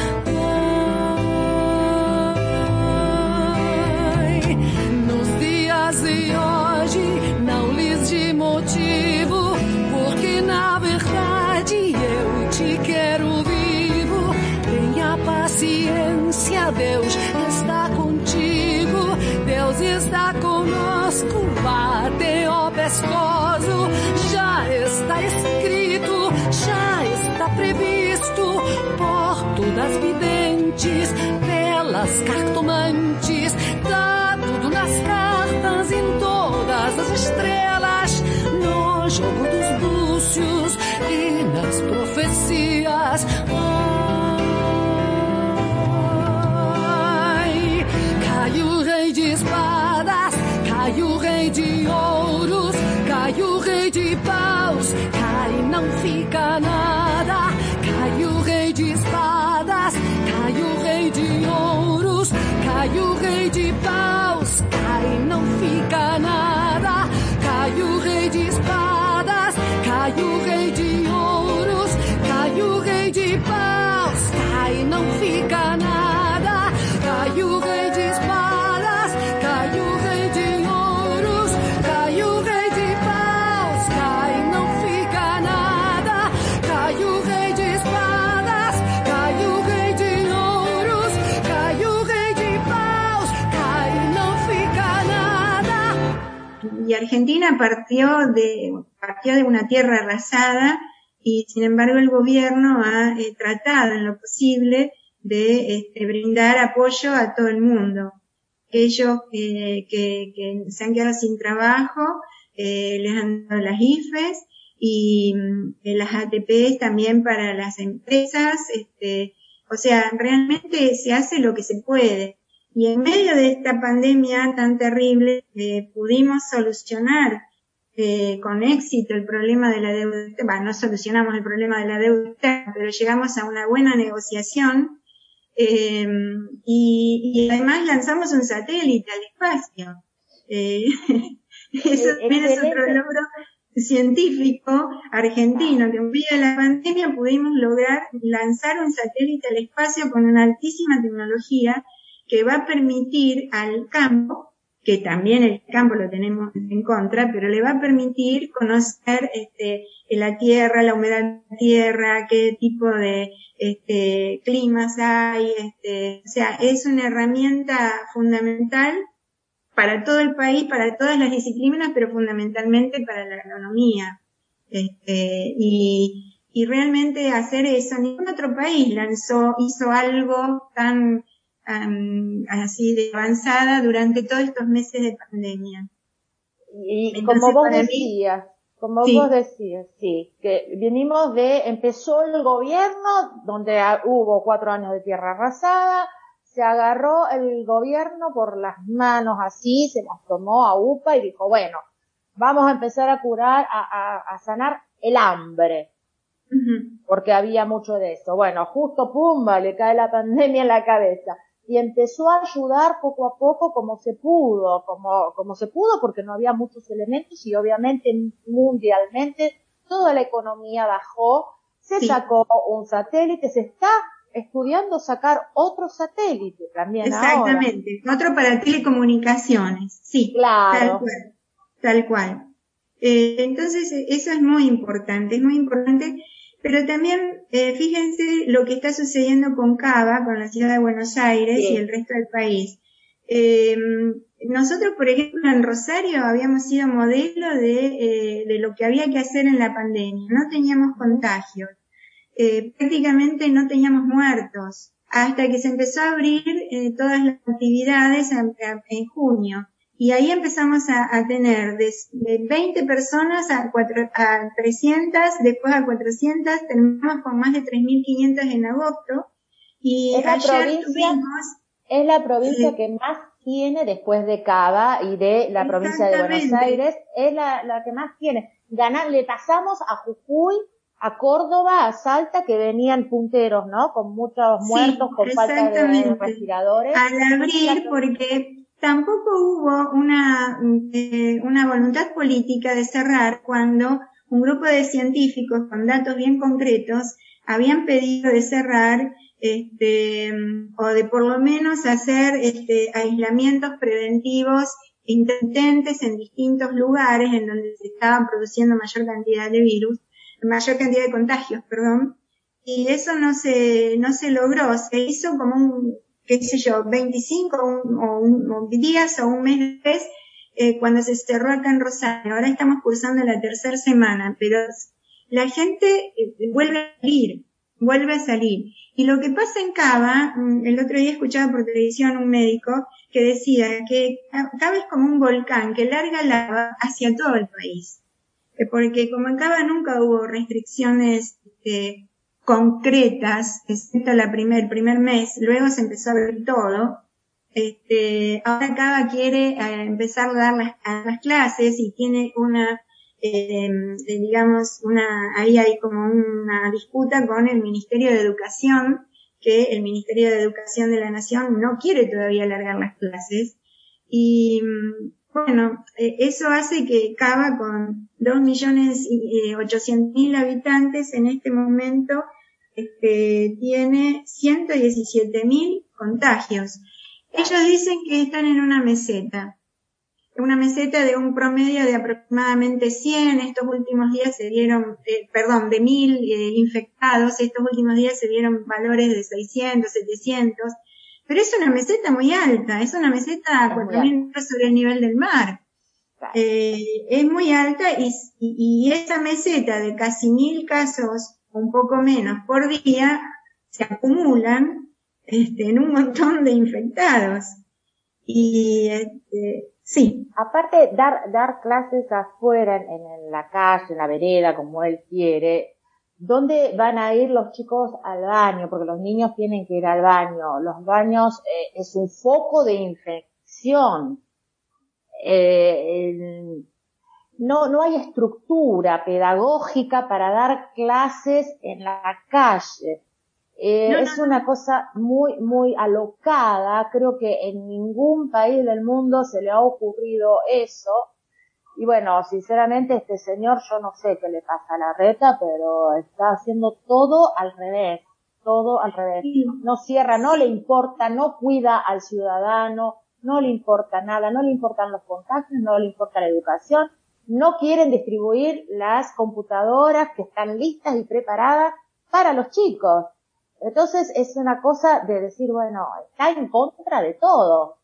Ai, nos dias de hoje não lhes de motivo, porque na verdade eu te quero vivo. Tenha paciência, Deus está contigo, Deus está conosco, bate o pescoço. Já está escrito, já está previsto por todas videntes, pelas cartomantes, tá tudo nas cartas, em todas as estrelas, no jogo dos búzios e nas profecias. Ai, cai o rei de espadas, cai o rei de ouros, cai o rei de paus, cai não fica nada. Cai o rei de espadas, cai o rei de ouros, cai o rei de paus, cai não fica nada. Cai o rei de espadas, cai o rei de ouros, cai o rei de paus, cai não fica nada. Cai o rei de espadas, cai o rei de ouros, cai o rei de paus, cai não fica nada. Cai o rei de espadas, cai o rei de ouros, cai o rei de paus, cai não fica nada. Y y Argentina partió de, partió de una tierra arrasada y sin embargo el gobierno ha eh, tratado en lo posible de este, brindar apoyo a todo el mundo. Aquellos eh, que, que se han quedado sin trabajo, eh, les han dado las I F E S y eh, las A T P también para las empresas, este, o sea, realmente se hace lo que se puede. Y en medio de esta pandemia tan terrible, eh, pudimos solucionar eh, con éxito el problema de la deuda. Bueno, no solucionamos el problema de la deuda, pero llegamos a una buena negociación. Eh, y, y además lanzamos un satélite al espacio. Eh, eso también es otro logro científico argentino, que en medio de la pandemia pudimos lograr lanzar un satélite al espacio con una altísima tecnología que va a permitir al campo, que también el campo lo tenemos en contra, pero le va a permitir conocer este, la tierra, la humedad de la tierra, qué tipo de este, climas hay, este, o sea, es una herramienta fundamental para todo el país, para todas las disciplinas, pero fundamentalmente para la agronomía. Este, y, y realmente hacer eso, ningún otro país lanzó, hizo algo tan um, así de avanzada durante todos estos meses de pandemia. Y Entonces, como vos decías, mí, como sí. vos decías, sí, que venimos de, empezó el gobierno donde hubo cuatro años de tierra arrasada, se agarró el gobierno por las manos así, se las tomó a UPA y dijo, bueno, vamos a empezar a curar, a, a, a sanar el hambre, uh-huh. porque había mucho de eso. Bueno, justo pumba, le cae la pandemia en la cabeza. Y empezó a ayudar poco a poco como se pudo, como, como se pudo porque no había muchos elementos y obviamente mundialmente toda la economía bajó, se sí. sacó un satélite, se está estudiando sacar otro satélite también. Exactamente, ahora. Otro para telecomunicaciones, sí, claro. tal cual, tal cual. Eh, entonces eso es muy importante, es muy importante, pero también eh, fíjense lo que está sucediendo con Cava, con la ciudad de Buenos Aires sí. y el resto del país. Eh, nosotros, por ejemplo, en Rosario habíamos sido modelo de, eh, de lo que había que hacer en la pandemia, no teníamos contagios. Eh, prácticamente no teníamos muertos hasta que se empezó a abrir eh, todas las actividades en, en junio y ahí empezamos a, a tener de, de veinte personas a, cuatro, a trescientas, después a cuatrocientas, terminamos con más de tres mil quinientos en agosto y es la ayer provincia, tuvimos es la provincia eh, que más tiene después de Cava y de la provincia de Buenos Aires, es la, la que más tiene. Ganar, le pasamos a Jujuy, a Córdoba, a Salta, que venían punteros, ¿no? Con muchos muertos, sí, con falta de respiradores. Al abrir, porque tampoco hubo una, eh, una voluntad política de cerrar cuando un grupo de científicos con datos bien concretos habían pedido de cerrar, este, o de por lo menos hacer, este, aislamientos preventivos intermitentes en distintos lugares en donde se estaban produciendo mayor cantidad de virus. mayor cantidad de contagios, perdón, y eso no se, no se logró, se hizo como un, qué sé yo, veinticinco un, o, un, o días o un mes después, eh, cuando se cerró acá en Rosario. Ahora estamos cursando la tercera semana, pero la gente eh, vuelve a salir, vuelve a salir. Y lo que pasa en Cava, el otro día escuchaba por televisión un médico que decía que Cava es como un volcán que larga lava hacia todo el país. Porque como en Cava nunca hubo restricciones este, concretas, excepto la primer, el primer mes, luego se empezó a abrir todo, este, ahora Cava quiere eh, empezar a dar las, a las clases y tiene una, eh, digamos, una, ahí hay como una disputa con el Ministerio de Educación, que el Ministerio de Educación de la Nación no quiere todavía alargar las clases, y bueno, eh, eso hace que Cava, con dos millones ochocientos mil habitantes en este momento, este, tiene ciento diecisiete mil contagios. Ellos dicen que están en una meseta, una meseta de un promedio de aproximadamente cien, estos últimos días se dieron, eh, perdón, de mil eh, infectados, estos últimos días se dieron valores de seiscientos, setecientos, pero es una meseta muy alta, es una meseta a cuatro mil metros sobre el nivel del mar. eh, es muy alta y, y, y esa meseta de casi mil casos, un poco menos por día, se acumulan este, en un montón de infectados. Y este, sí. Aparte, dar, dar clases afuera, en, en la calle, en la vereda, como él quiere, ¿dónde van a ir los chicos al baño? Porque los niños tienen que ir al baño. Los baños eh, es un foco de infección. Eh, el, no, no hay estructura pedagógica para dar clases en la calle. Eh, no, es no, una cosa muy, muy alocada. Creo que en ningún país del mundo se le ha ocurrido eso. Y bueno, sinceramente este señor, yo no sé qué le pasa a la reta, pero está haciendo todo al revés. Todo al revés. No cierra, no le importa, no cuida al ciudadano, no le importa nada, no le importan los contagios, no le importa la educación. No quieren distribuir las computadoras que están listas y preparadas para los chicos. Entonces es una cosa de decir, bueno, está en contra de todo.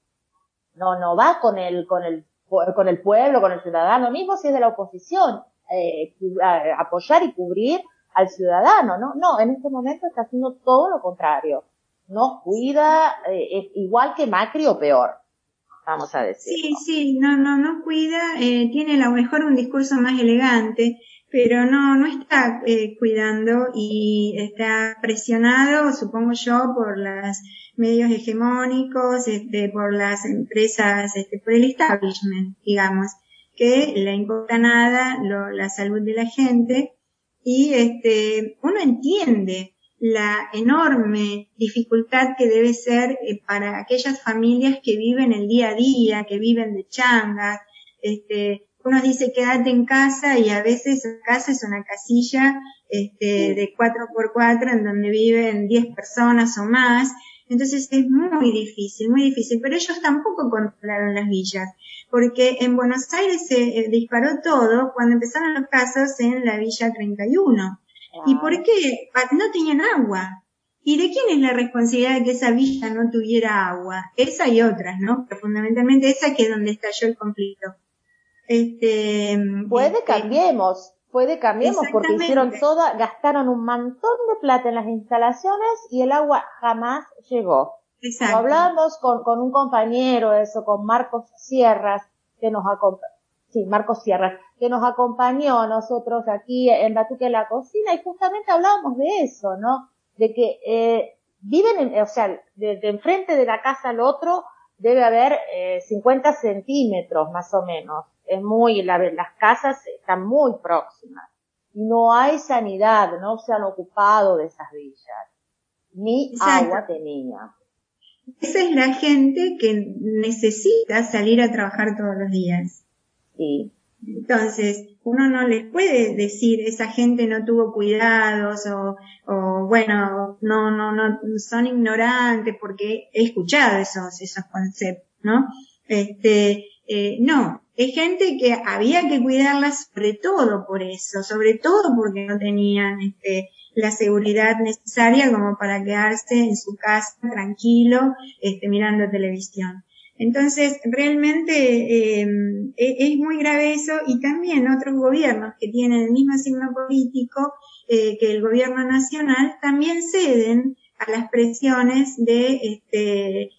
No, no va con el, con el, con el pueblo, con el ciudadano, mismo si es de la oposición, eh, apoyar y cubrir al ciudadano, ¿no? No, en este momento está haciendo todo lo contrario. No cuida, eh, es igual que Macri o peor, vamos a decir. Sí, sí, no, no, no cuida, eh, tiene a lo mejor un discurso más elegante, pero no, no está eh, cuidando y está presionado, supongo yo, por los medios hegemónicos, este, por las empresas, este, por el establishment, digamos, que le importa nada lo, la salud de la gente y este, uno entiende la enorme dificultad que debe ser eh, para aquellas familias que viven el día a día, que viven de changas, este, uno dice quédate en casa y a veces la casa es una casilla este, de cuatro por cuatro en donde viven diez personas o más, entonces es muy difícil, muy difícil, pero ellos tampoco controlaron las villas, porque en Buenos Aires se eh, disparó todo cuando empezaron los casos en la Villa treinta y uno. ¿Y por qué? No tenían agua. ¿Y de quién es la responsabilidad de que esa villa no tuviera agua? Esa y otras, ¿no? Pero fundamentalmente esa que es donde estalló el conflicto. Este, puede este, cambiemos, puede cambiemos porque hicieron toda, gastaron un montón de plata en las instalaciones y el agua jamás llegó. Exacto. Lo hablamos con, con un compañero, eso, con Marcos Sierras, que nos acompañó, sí, Marcos Sierras, que nos acompañó a nosotros aquí en Batuque en la Cocina y justamente hablábamos de eso, ¿no? De que, eh, viven en, o sea, de, de enfrente de la casa al otro debe haber, eh, cincuenta centímetros más o menos. Es muy, la, las casas están muy próximas. No hay sanidad, no se han ocupado de esas villas. Ni Exacto. Agua tenía. Esa es la gente que necesita salir a trabajar todos los días. Sí. Entonces, uno no les puede decir esa gente no tuvo cuidados o, o bueno, no, no, no, son ignorantes porque he escuchado esos, esos conceptos, ¿no? Este, eh, no, es gente que había que cuidarla sobre todo por eso, sobre todo porque no tenían, este, la seguridad necesaria como para quedarse en su casa tranquilo, este, mirando televisión. Entonces, realmente eh, es muy grave eso y también otros gobiernos que tienen el mismo signo político eh, que el gobierno nacional también ceden a las presiones de este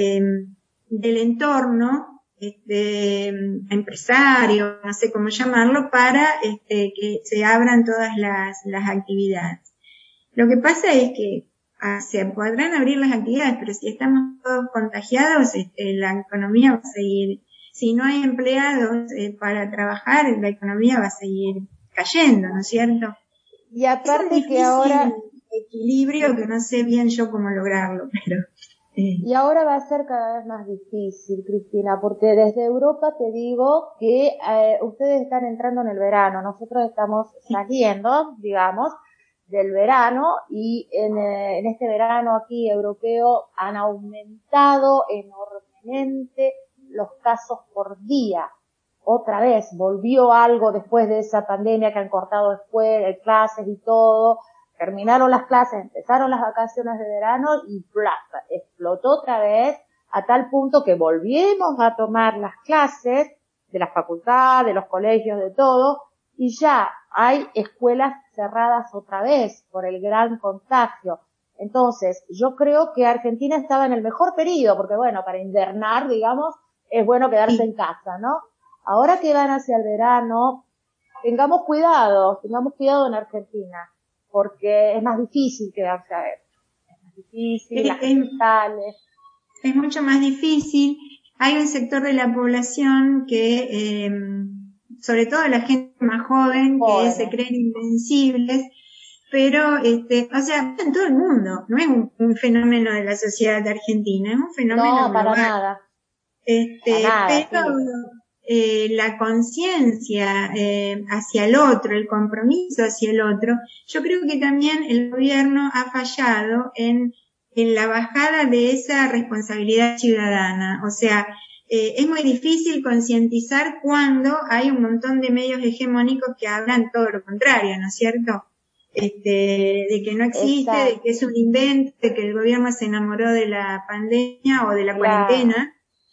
de del entorno este empresario, no sé cómo llamarlo, para este que se abran todas las las actividades. Lo que pasa es que Ah, se podrán abrir las actividades, pero si estamos todos contagiados, este, la economía va a seguir. Si no hay empleados eh, para trabajar, la economía va a seguir cayendo, ¿no es cierto? Y aparte es un que ahora equilibrio que no sé bien yo cómo lograrlo, pero eh. y ahora va a ser cada vez más difícil, Cristina, porque desde Europa te digo que eh, ustedes están entrando en el verano, nosotros estamos saliendo, digamos, del verano y en, eh, en este verano aquí europeo han aumentado enormemente los casos por día. Otra vez volvió algo después de esa pandemia que han cortado después, clases y todo. Terminaron las clases, empezaron las vacaciones de verano y plaza, explotó otra vez a tal punto que volvimos a tomar las clases de la facultad, de los colegios, de todo, y ya hay escuelas cerradas otra vez por el gran contagio. Entonces, yo creo que Argentina estaba en el mejor periodo, porque bueno, para invernar, digamos, es bueno quedarse en casa, ¿no? Ahora que van hacia el verano, tengamos cuidado, tengamos cuidado en Argentina, porque es más difícil quedarse adentro. Es más difícil, es, la gente sale. Es mucho más difícil. Hay un sector de la población que, eh, sobre todo la gente más joven, Joder. que se creen invencibles, pero, este, o sea, en todo el mundo, no es un, un fenómeno de la sociedad argentina, es un fenómeno No, para global. nada. Este, Para nada, pero sí. eh, la conciencia eh, hacia el otro, el compromiso hacia el otro, yo creo que también el gobierno ha fallado en, en la bajada de esa responsabilidad ciudadana. O sea, eh, es muy difícil concientizar cuando hay un montón de medios hegemónicos que hablan todo lo contrario, ¿no es cierto? Este, de que no existe, Exacto. de que es un invento, de que el gobierno se enamoró de la pandemia o de la Claro. cuarentena.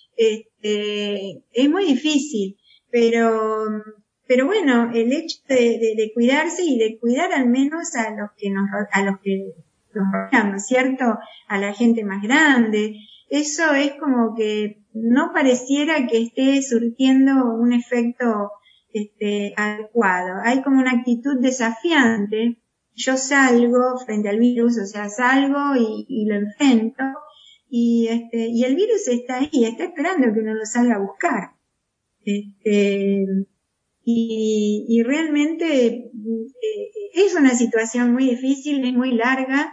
Este, es muy difícil, pero, pero bueno, el hecho de, de, de cuidarse y de cuidar al menos a los que nos, a los que nos rodean, ¿no es cierto? A la gente más grande, eso es como que no pareciera que esté surtiendo un efecto, este, adecuado. Hay como una actitud desafiante. Yo salgo frente al virus, o sea, salgo y, y lo enfrento. Y este, y el virus está ahí, está esperando que uno lo salga a buscar. Este, y, y realmente eh, es una situación muy difícil, es muy larga,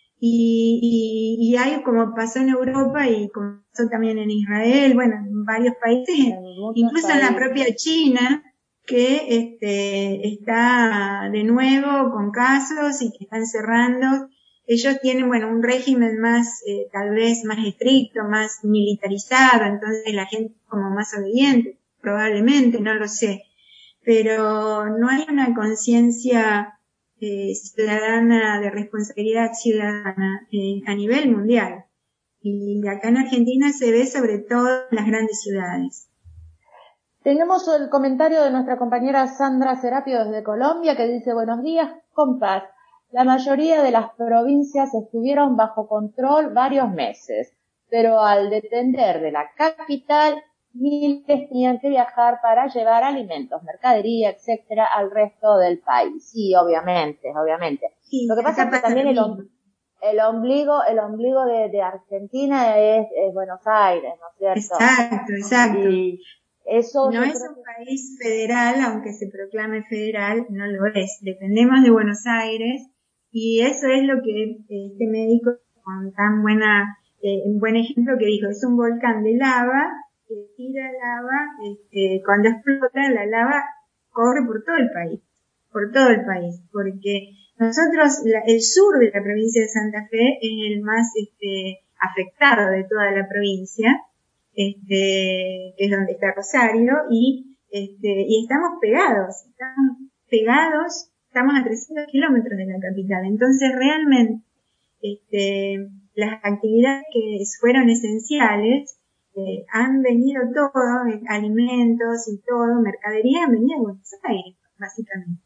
y, y, y hay, como pasó en Europa y como pasó también en Israel, bueno, en varios países, En incluso países. en la propia China, que este, está de nuevo con casos y que están cerrando. Ellos tienen, bueno, un régimen más, eh, tal vez más estricto, más militarizado, entonces la gente como más obediente, probablemente, no lo sé. Pero no hay una conciencia eh, ciudadana, de responsabilidad ciudadana eh, a nivel mundial. Y acá en Argentina se ve sobre todo en las grandes ciudades. Tenemos el comentario de nuestra compañera Sandra Serapio desde Colombia, que dice: buenos días, compas. La mayoría de las provincias estuvieron bajo control varios meses, pero al depender de la capital, miles tenían que viajar para llevar alimentos, mercadería, etcétera, al resto del país. Sí, obviamente, obviamente. Sí, Lo que pasa es que también el, el ombligo, el ombligo de, de Argentina es, es Buenos Aires, ¿no es cierto? Exacto, exacto. Y eso no es un que... país federal, aunque se proclame federal, no lo es. Dependemos de Buenos Aires. Y eso es lo que este médico, con tan buena, eh, un buen ejemplo que dijo, es un volcán de lava, que tira lava, este, cuando explota la lava corre por todo el país, por todo el país, porque nosotros, la, el sur de la provincia de Santa Fe es el más, este, afectado de toda la provincia, este, que es donde está Rosario, y, este, y estamos pegados, estamos pegados, estamos a trescientos kilómetros de la capital. Entonces, realmente, este, las actividades que fueron esenciales, eh, han venido todo, eh, alimentos y todo, mercadería, han venido a Buenos Aires, básicamente.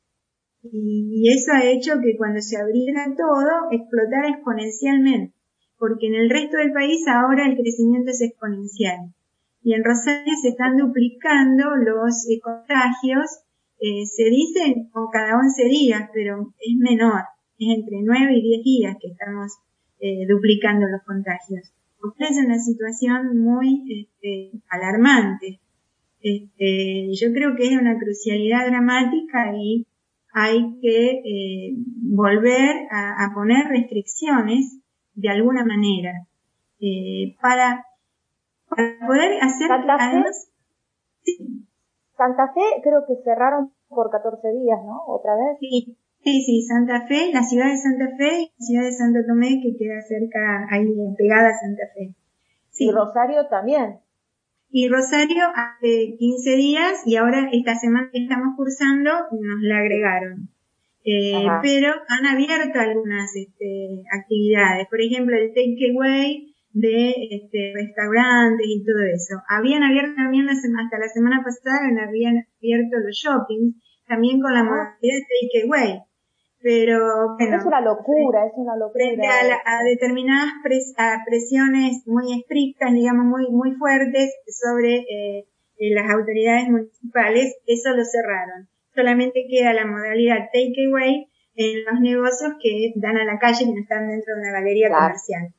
Y, y eso ha hecho que cuando se abriera todo, explotara exponencialmente, porque en el resto del país ahora el crecimiento es exponencial. Y en Rosario se están duplicando los eh, contagios. Eh, se dice o cada once días, pero es menor, es entre nueve y diez días que estamos eh, duplicando los contagios. Es una situación muy este, alarmante. Este, yo creo que es una crucialidad dramática y hay que eh, volver a, a poner restricciones de alguna manera eh, para, para poder hacer Santa Fe, además, sí. Santa Fe creo que cerraron por catorce días, ¿no? Otra vez. Sí, sí, sí, Santa Fe, la ciudad de Santa Fe y la ciudad de Santo Tomé, que queda cerca, ahí pegada a Santa Fe. Sí. Y Rosario también. Y Rosario hace quince días y ahora esta semana que estamos cursando nos la agregaron. Eh, pero han abierto algunas este, actividades. Por ejemplo, el takeaway de este, restaurantes y todo eso. Habían abierto también la sema, hasta la semana pasada, habían abierto los shoppings, también con la modalidad takeaway. Pero bueno, es una locura, es una locura. Frente a, la, a determinadas pres, a presiones muy estrictas, digamos muy muy fuertes sobre eh, eh, las autoridades municipales, eso lo cerraron. Solamente queda la modalidad takeaway en los negocios que dan a la calle, que no están dentro de una galería claro. comercial.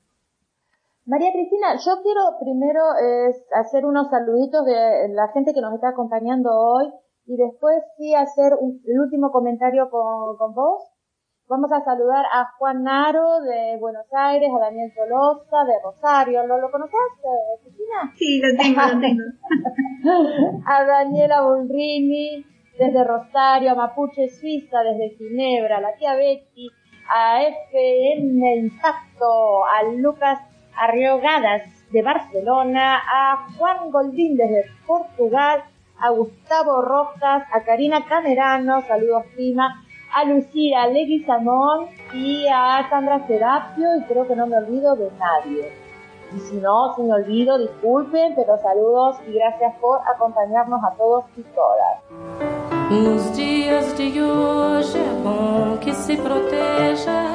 María Cristina, yo quiero primero eh, hacer unos saluditos de la gente que nos está acompañando hoy y después sí hacer un, el último comentario con, con vos. Vamos a saludar a Juan Naro de Buenos Aires, a Daniel Tolosa de Rosario. ¿Lo, lo conoces, eh, Cristina? Sí, lo tengo, lo tengo. A Daniela Bulrini desde Rosario, a Mapuche Suiza desde Ginebra, a la tía Betty, a F M Impacto, a Lucas Arriogadas de Barcelona, a Juan Goldín desde Portugal, a Gustavo Rojas, a Karina Camerano, saludos prima, a Lucía Leguizamón y a Sandra Serapio, y creo que no me olvido de nadie. Y si no, si me olvido, disculpen, pero saludos y gracias por acompañarnos a todos y todas. Nos dias de hoje é bom que se proteja,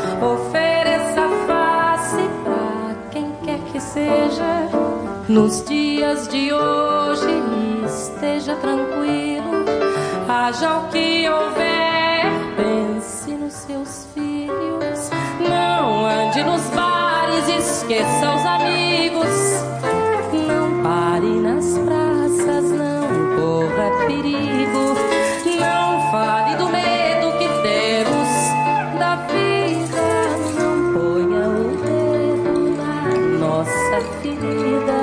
ofereça face pra quem quer que seja. Nos dias de hoje esteja tranquilo, haja o que houver, pense nos seus filhos. Não ande nos bares, esqueça os amigos. Não pare nas praças, não corra perigo. Não fale do medo que temos da vida. Não ponha o dedo na nossa ferida.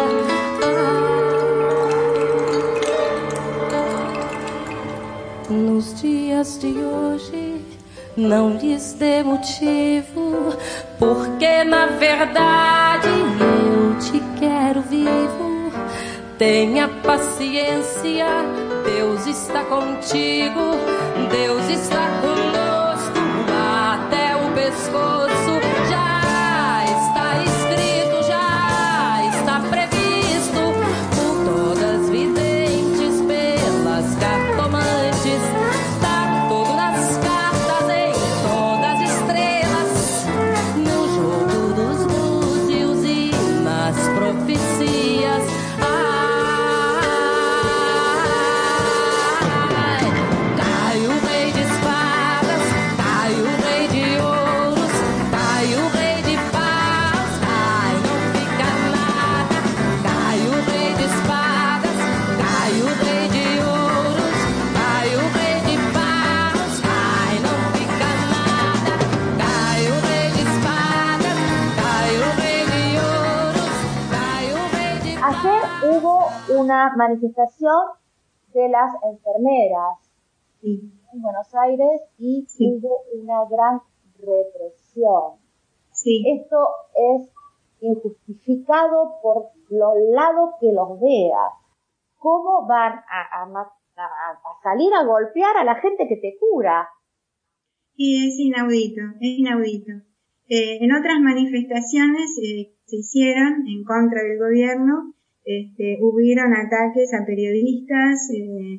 Nos dias de hoje não lhes dê motivo, porque na verdade eu te quero vivo. Tenha paciência, Deus está contigo, Deus está conosco até o pescoço. Já está escrito, já está previsto por todas videntes, pelas cartomantes. Tá tudo nas cartas, em todas as estrelas, no jogo dos búzios e nas profecias. Hubo una manifestación de las enfermeras sí. en Buenos Aires y sí. hubo una gran represión. Sí. Esto es injustificado por los lados que los vea. ¿Cómo van a, a, a, a salir a golpear a la gente que te cura? Sí, es inaudito, es inaudito. Eh, en otras manifestaciones eh, se hicieron en contra del gobierno. Este, hubieron ataques a periodistas eh,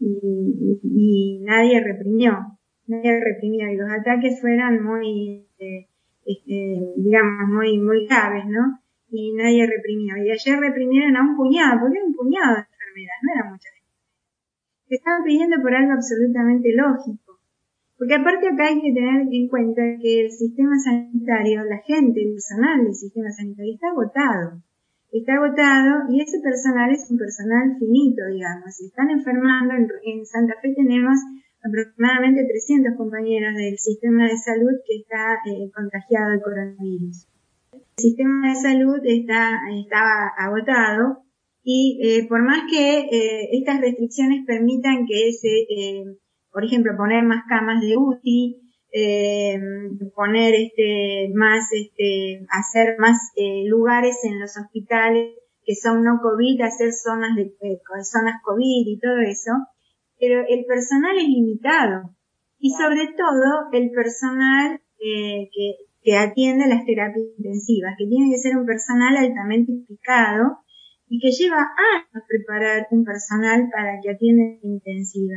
y, y, y nadie reprimió, nadie reprimió y los ataques fueron muy, eh, este, digamos, muy, muy graves, ¿no? Y nadie reprimió. Y ayer reprimieron a un puñado, porque era un puñado de enfermeras, no era mucha gente. Se estaban pidiendo por algo absolutamente lógico. Porque aparte acá hay que tener en cuenta que el sistema sanitario, la gente, el personal del sistema sanitario está agotado. Está agotado y ese personal es un personal finito, digamos. Se están enfermando. En, en Santa Fe tenemos aproximadamente trescientos compañeros del sistema de salud que está eh, contagiado del coronavirus. El sistema de salud está estaba agotado y eh, por más que eh, estas restricciones permitan que se, eh, por ejemplo, poner más camas de U C I, Eh, poner este más este hacer más eh, lugares en los hospitales que son no COVID, hacer zonas de eh, zonas COVID y todo eso, pero el personal es limitado y sobre todo el personal eh, que que atiende las terapias intensivas, que tiene que ser un personal altamente explicado y que lleva años preparar un personal para que atienda intensiva.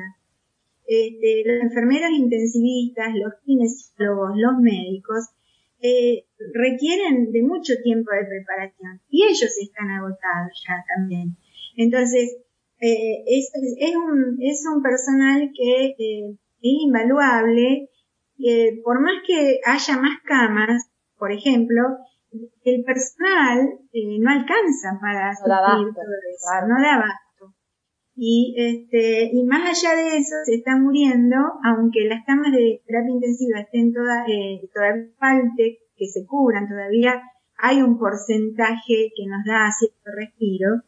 Este, los enfermeros intensivistas, los kinesiólogos, los médicos, eh, requieren de mucho tiempo de preparación y ellos están agotados ya también. Entonces, eh, es, es, un, es un personal que eh, es invaluable. Eh, por más que haya más camas, por ejemplo, el personal eh, no alcanza para no da suplir abasto, todo eso, claro. no da abasto. Y, este, y más allá de eso, se está muriendo, aunque las camas de terapia intensiva estén todas, eh, todavía falte que se cubran, todavía hay un porcentaje que nos da cierto respiro.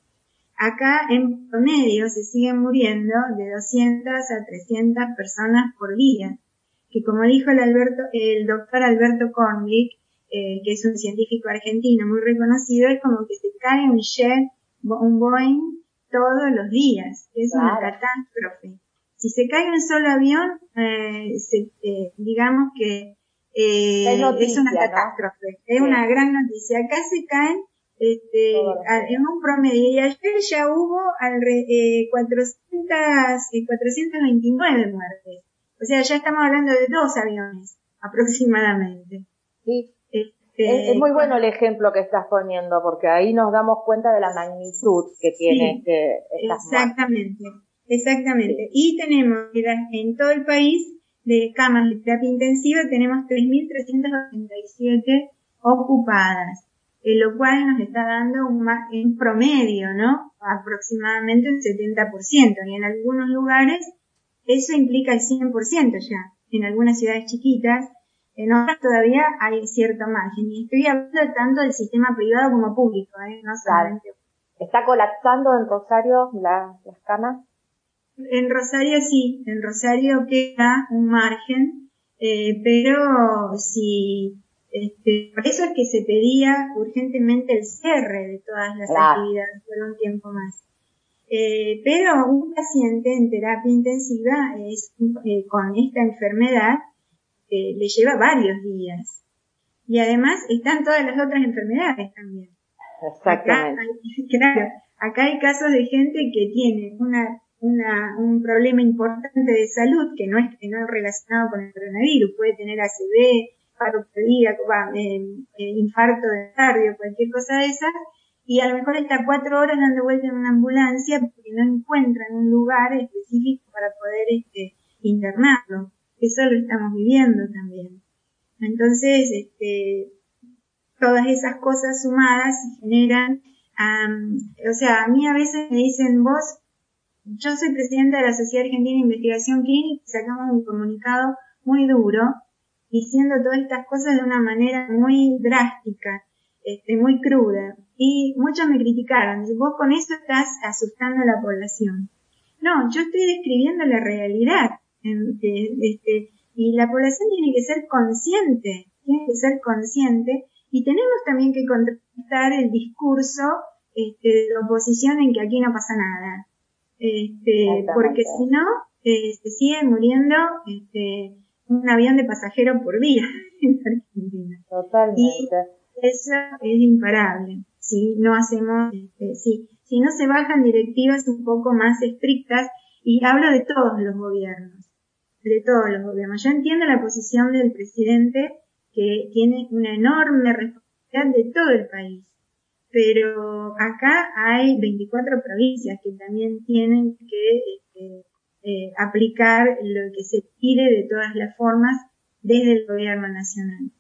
Acá en promedio se siguen muriendo de doscientas a trescientas personas por día, que como dijo el, Alberto, el doctor Alberto Kornblick, eh, que es un científico argentino muy reconocido, es como que se cae un jet, un Boeing, todos los días, que es claro. Una catástrofe. Si se cae un solo avión, eh, se, eh, digamos que eh, es, noticia, es una catástrofe, ¿no? Es sí. Una gran noticia. Acá se caen este, a, en un promedio, y ayer ya hubo al, eh, cuatrocientas, eh, cuatrocientas veintinueve muertes. O sea, ya estamos hablando de dos aviones, aproximadamente. Sí. Es, es muy bueno el ejemplo que estás poniendo, porque ahí nos damos cuenta de la magnitud que tiene sí, este, estas exactamente, muertes. Exactamente. Sí. Y tenemos, en todo el país, de camas de terapia intensiva, tenemos tres mil trescientas ochenta y siete ocupadas, eh, lo cual nos está dando un, un promedio, ¿no? Aproximadamente un setenta por ciento, y en algunos lugares eso implica el cien por ciento ya, en algunas ciudades chiquitas. En otras todavía hay cierto margen. Y estoy hablando tanto del sistema privado como público, ¿eh? No solamente. ¿Está colapsando en Rosario la, las camas? En Rosario sí, en Rosario queda un margen, eh, pero si, este, por eso es que se pedía urgentemente el cierre de todas las claro. actividades por un tiempo más. Eh, pero un paciente en terapia intensiva es, eh, con esta enfermedad, Eh, le lleva varios días. Y además están todas las otras enfermedades también. Exactamente. Acá hay, claro, acá hay casos de gente que tiene una, una, un problema importante de salud que no es, que no es relacionado con el coronavirus. Puede tener A C V, paro cardíaco, eh, eh, infarto de cardio, cualquier cosa de esas. Y a lo mejor está cuatro horas dando vuelta en una ambulancia porque no encuentran un lugar específico para poder este, internarlo. Eso lo estamos viviendo también. Entonces, este, todas esas cosas sumadas generan, um, o sea, a mí a veces me dicen, vos, yo soy presidenta de la Sociedad Argentina de Investigación Clínica y sacamos un comunicado muy duro, diciendo todas estas cosas de una manera muy drástica, este, muy cruda. Y muchos me criticaron, vos con eso estás asustando a la población. No, yo estoy describiendo la realidad. Este, y la población tiene que ser consciente, tiene que ser consciente, y tenemos también que contrastar el discurso este, de la oposición en que aquí no pasa nada, este, porque si no, eh, se sigue muriendo este, un avión de pasajeros por día en Argentina. Totalmente. Y eso es imparable, si no hacemos, este, si, si no se bajan directivas un poco más estrictas, y hablo de todos los gobiernos. de todos los gobiernos. Yo entiendo la posición del presidente, que tiene una enorme responsabilidad de todo el país, pero acá hay veinticuatro provincias que también tienen que este, eh, aplicar lo que se pide de todas las formas desde el gobierno nacional.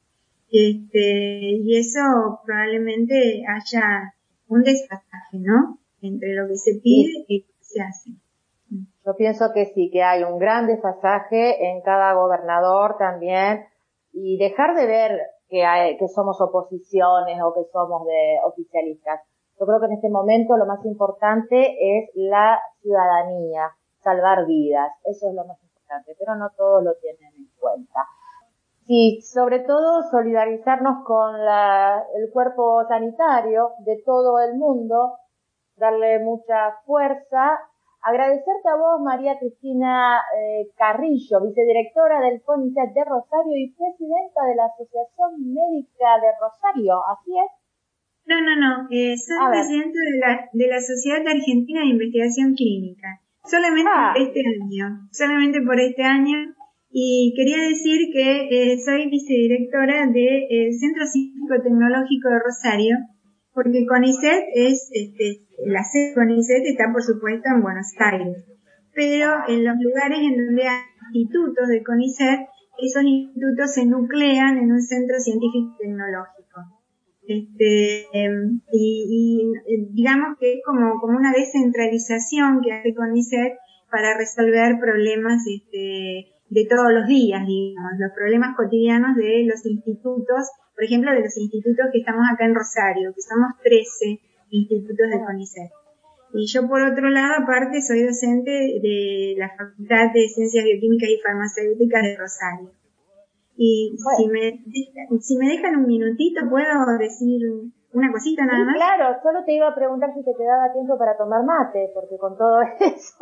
Este, y eso probablemente haya un desfasaje, ¿no? Entre lo que se pide y lo que se hace. Yo pienso que sí, que hay un gran desfasaje en cada gobernador también, y dejar de ver que, hay, que somos oposiciones o que somos de oficialistas. Yo creo que en este momento lo más importante es la ciudadanía, salvar vidas, eso es lo más importante, pero no todos lo tienen en cuenta. Sí, sobre todo solidarizarnos con la, el cuerpo sanitario de todo el mundo, darle mucha fuerza agradecerte a vos, María Cristina eh, Carrillo, vicedirectora del CONICET de Rosario y presidenta de la Asociación Médica de Rosario, ¿así es? No, no, no, eh, soy presidenta de la, de la Sociedad Argentina de Investigación Clínica, solamente ah. por este año, solamente por este año, y quería decir que eh, soy vicedirectora del Centro Científico Tecnológico de Rosario, porque CONICET es, este, la sede de CONICET está por supuesto en Buenos Aires, pero en los lugares en donde hay institutos de CONICET, esos institutos se nuclean en un centro científico tecnológico. Este, y, y digamos que es como, como una descentralización que hace CONICET para resolver problemas, este, de todos los días, digamos, los problemas cotidianos de los institutos, por ejemplo, de los institutos que estamos acá en Rosario, que somos trece institutos de CONICET. Y yo, por otro lado, aparte, soy docente de la Facultad de Ciencias Bioquímicas y Farmacéuticas de Rosario. Y bueno, si me, si me dejan un minutito, ¿puedo decir una cosita nada más? Sí, claro, solo te iba a preguntar si te quedaba tiempo para tomar mate, porque con todo eso...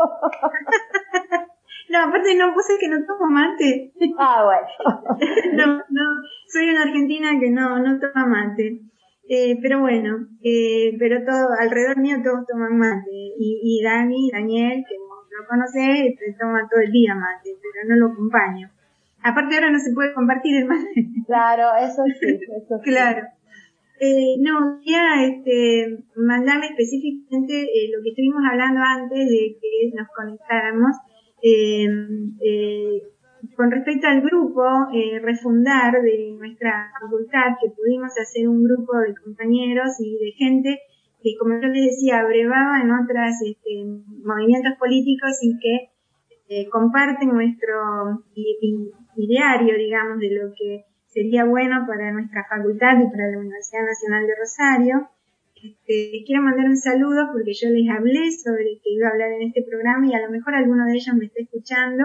No, aparte no, vos es que no tomo mate. Ah, bueno. No, no, soy una argentina que no, no toma mate. Eh, pero bueno, eh, pero todo, alrededor mío todos toman mate. Y, y Dani, Daniel, que lo conocés, toma todo el día mate, pero no lo acompaño. Aparte ahora no se puede compartir el mate. Claro, eso sí, eso sí. Claro. Eh, no, quería este, mandarle específicamente eh, lo que estuvimos hablando antes de que nos conectáramos. Eh, eh, con respecto al grupo eh, Refundar de nuestra facultad, que pudimos hacer un grupo de compañeros y de gente que, como yo les decía, abrevaba en otros este, movimientos políticos y que eh, comparten nuestro ideario, digamos, de lo que sería bueno para nuestra facultad y para la Universidad Nacional de Rosario. Este, les quiero mandar un saludo porque yo les hablé sobre que iba a hablar en este programa y a lo mejor alguno de ellos me está escuchando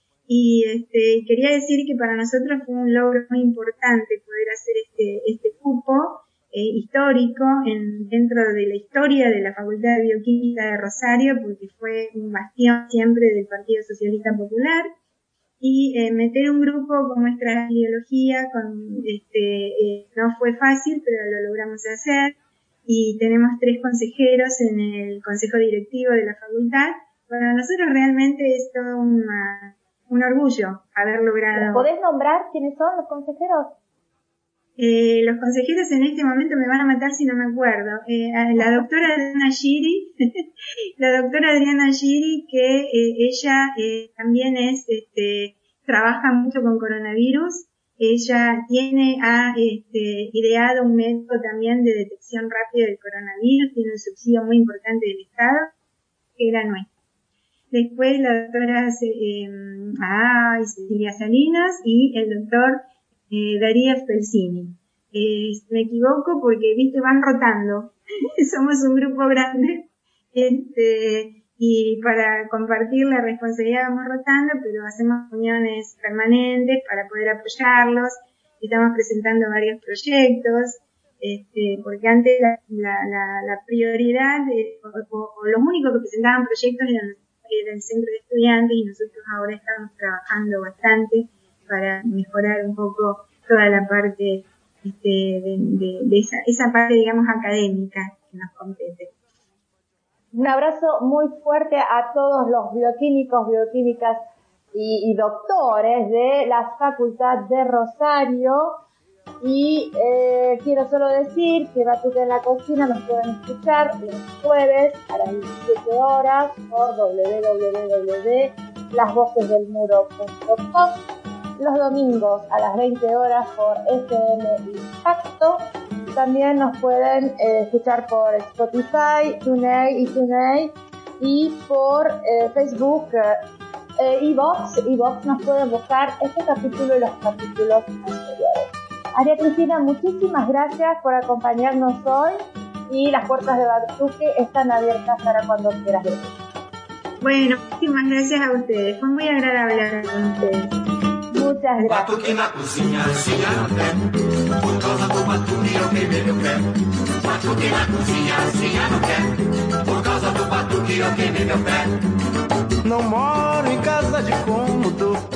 y este, quería decir que para nosotros fue un logro muy importante poder hacer este, este cupo eh, histórico en, dentro de la historia de la Facultad de Bioquímica de Rosario, porque fue un bastión siempre del Partido Socialista Popular, y eh, meter un grupo con nuestra ideología con, este, eh, no fue fácil, pero lo logramos hacer. Y tenemos tres consejeros en el consejo directivo de la facultad. Para nosotros realmente es todo una, un orgullo haber logrado. ¿Podés nombrar quiénes son los consejeros? Eh, los consejeros en este momento me van a matar si no me acuerdo. Eh, la doctora Adriana Giri, la doctora Adriana Giri, que eh, ella eh, también es, este, trabaja mucho con coronavirus. Ella tiene, ha este, ideado un método también de detección rápida del coronavirus, tiene un subsidio muy importante del Estado, que era nuestro. Después la doctora eh, ah, Cecilia Salinas y el doctor eh, Darío Spelsini. Eh, me equivoco porque, viste, van rotando. Somos un grupo grande. Este, y para compartir la responsabilidad vamos rotando, pero hacemos reuniones permanentes para poder apoyarlos. Estamos presentando varios proyectos, este, porque antes la, la, la, la prioridad, de, o, o, o los únicos que presentaban proyectos eran, era el centro de estudiantes, y nosotros ahora estamos trabajando bastante para mejorar un poco toda la parte este, de, de, de esa, esa parte, digamos, académica que nos compete. Un abrazo muy fuerte a todos los bioquímicos, bioquímicas y, y doctores de la Facultad de Rosario. Y eh, quiero solo decir que Batuque en la Cocina nos pueden escuchar los jueves a las diecisiete horas por doble u doble u doble u punto las voces del muro punto com, los domingos a las veinte horas por F M Impacto. También nos pueden eh, escuchar por Spotify, TuneIn y TuneIn, y por eh, Facebook, eh, iVoox. iVoox nos pueden buscar este capítulo y los capítulos anteriores. María Cristina, muchísimas gracias por acompañarnos hoy, y las puertas de Batuque están abiertas para cuando quieras venir. Bueno, muchísimas gracias a ustedes. Fue muy agradable hablar con ustedes. Muchas gracias. Batuque na cozinha, assim no pé, por causa do batuque eu queimei meu pé. Batuque na cozinha, assim no pé, por causa do batuque eu queimei meu pé. Não moro em casa de cômodo.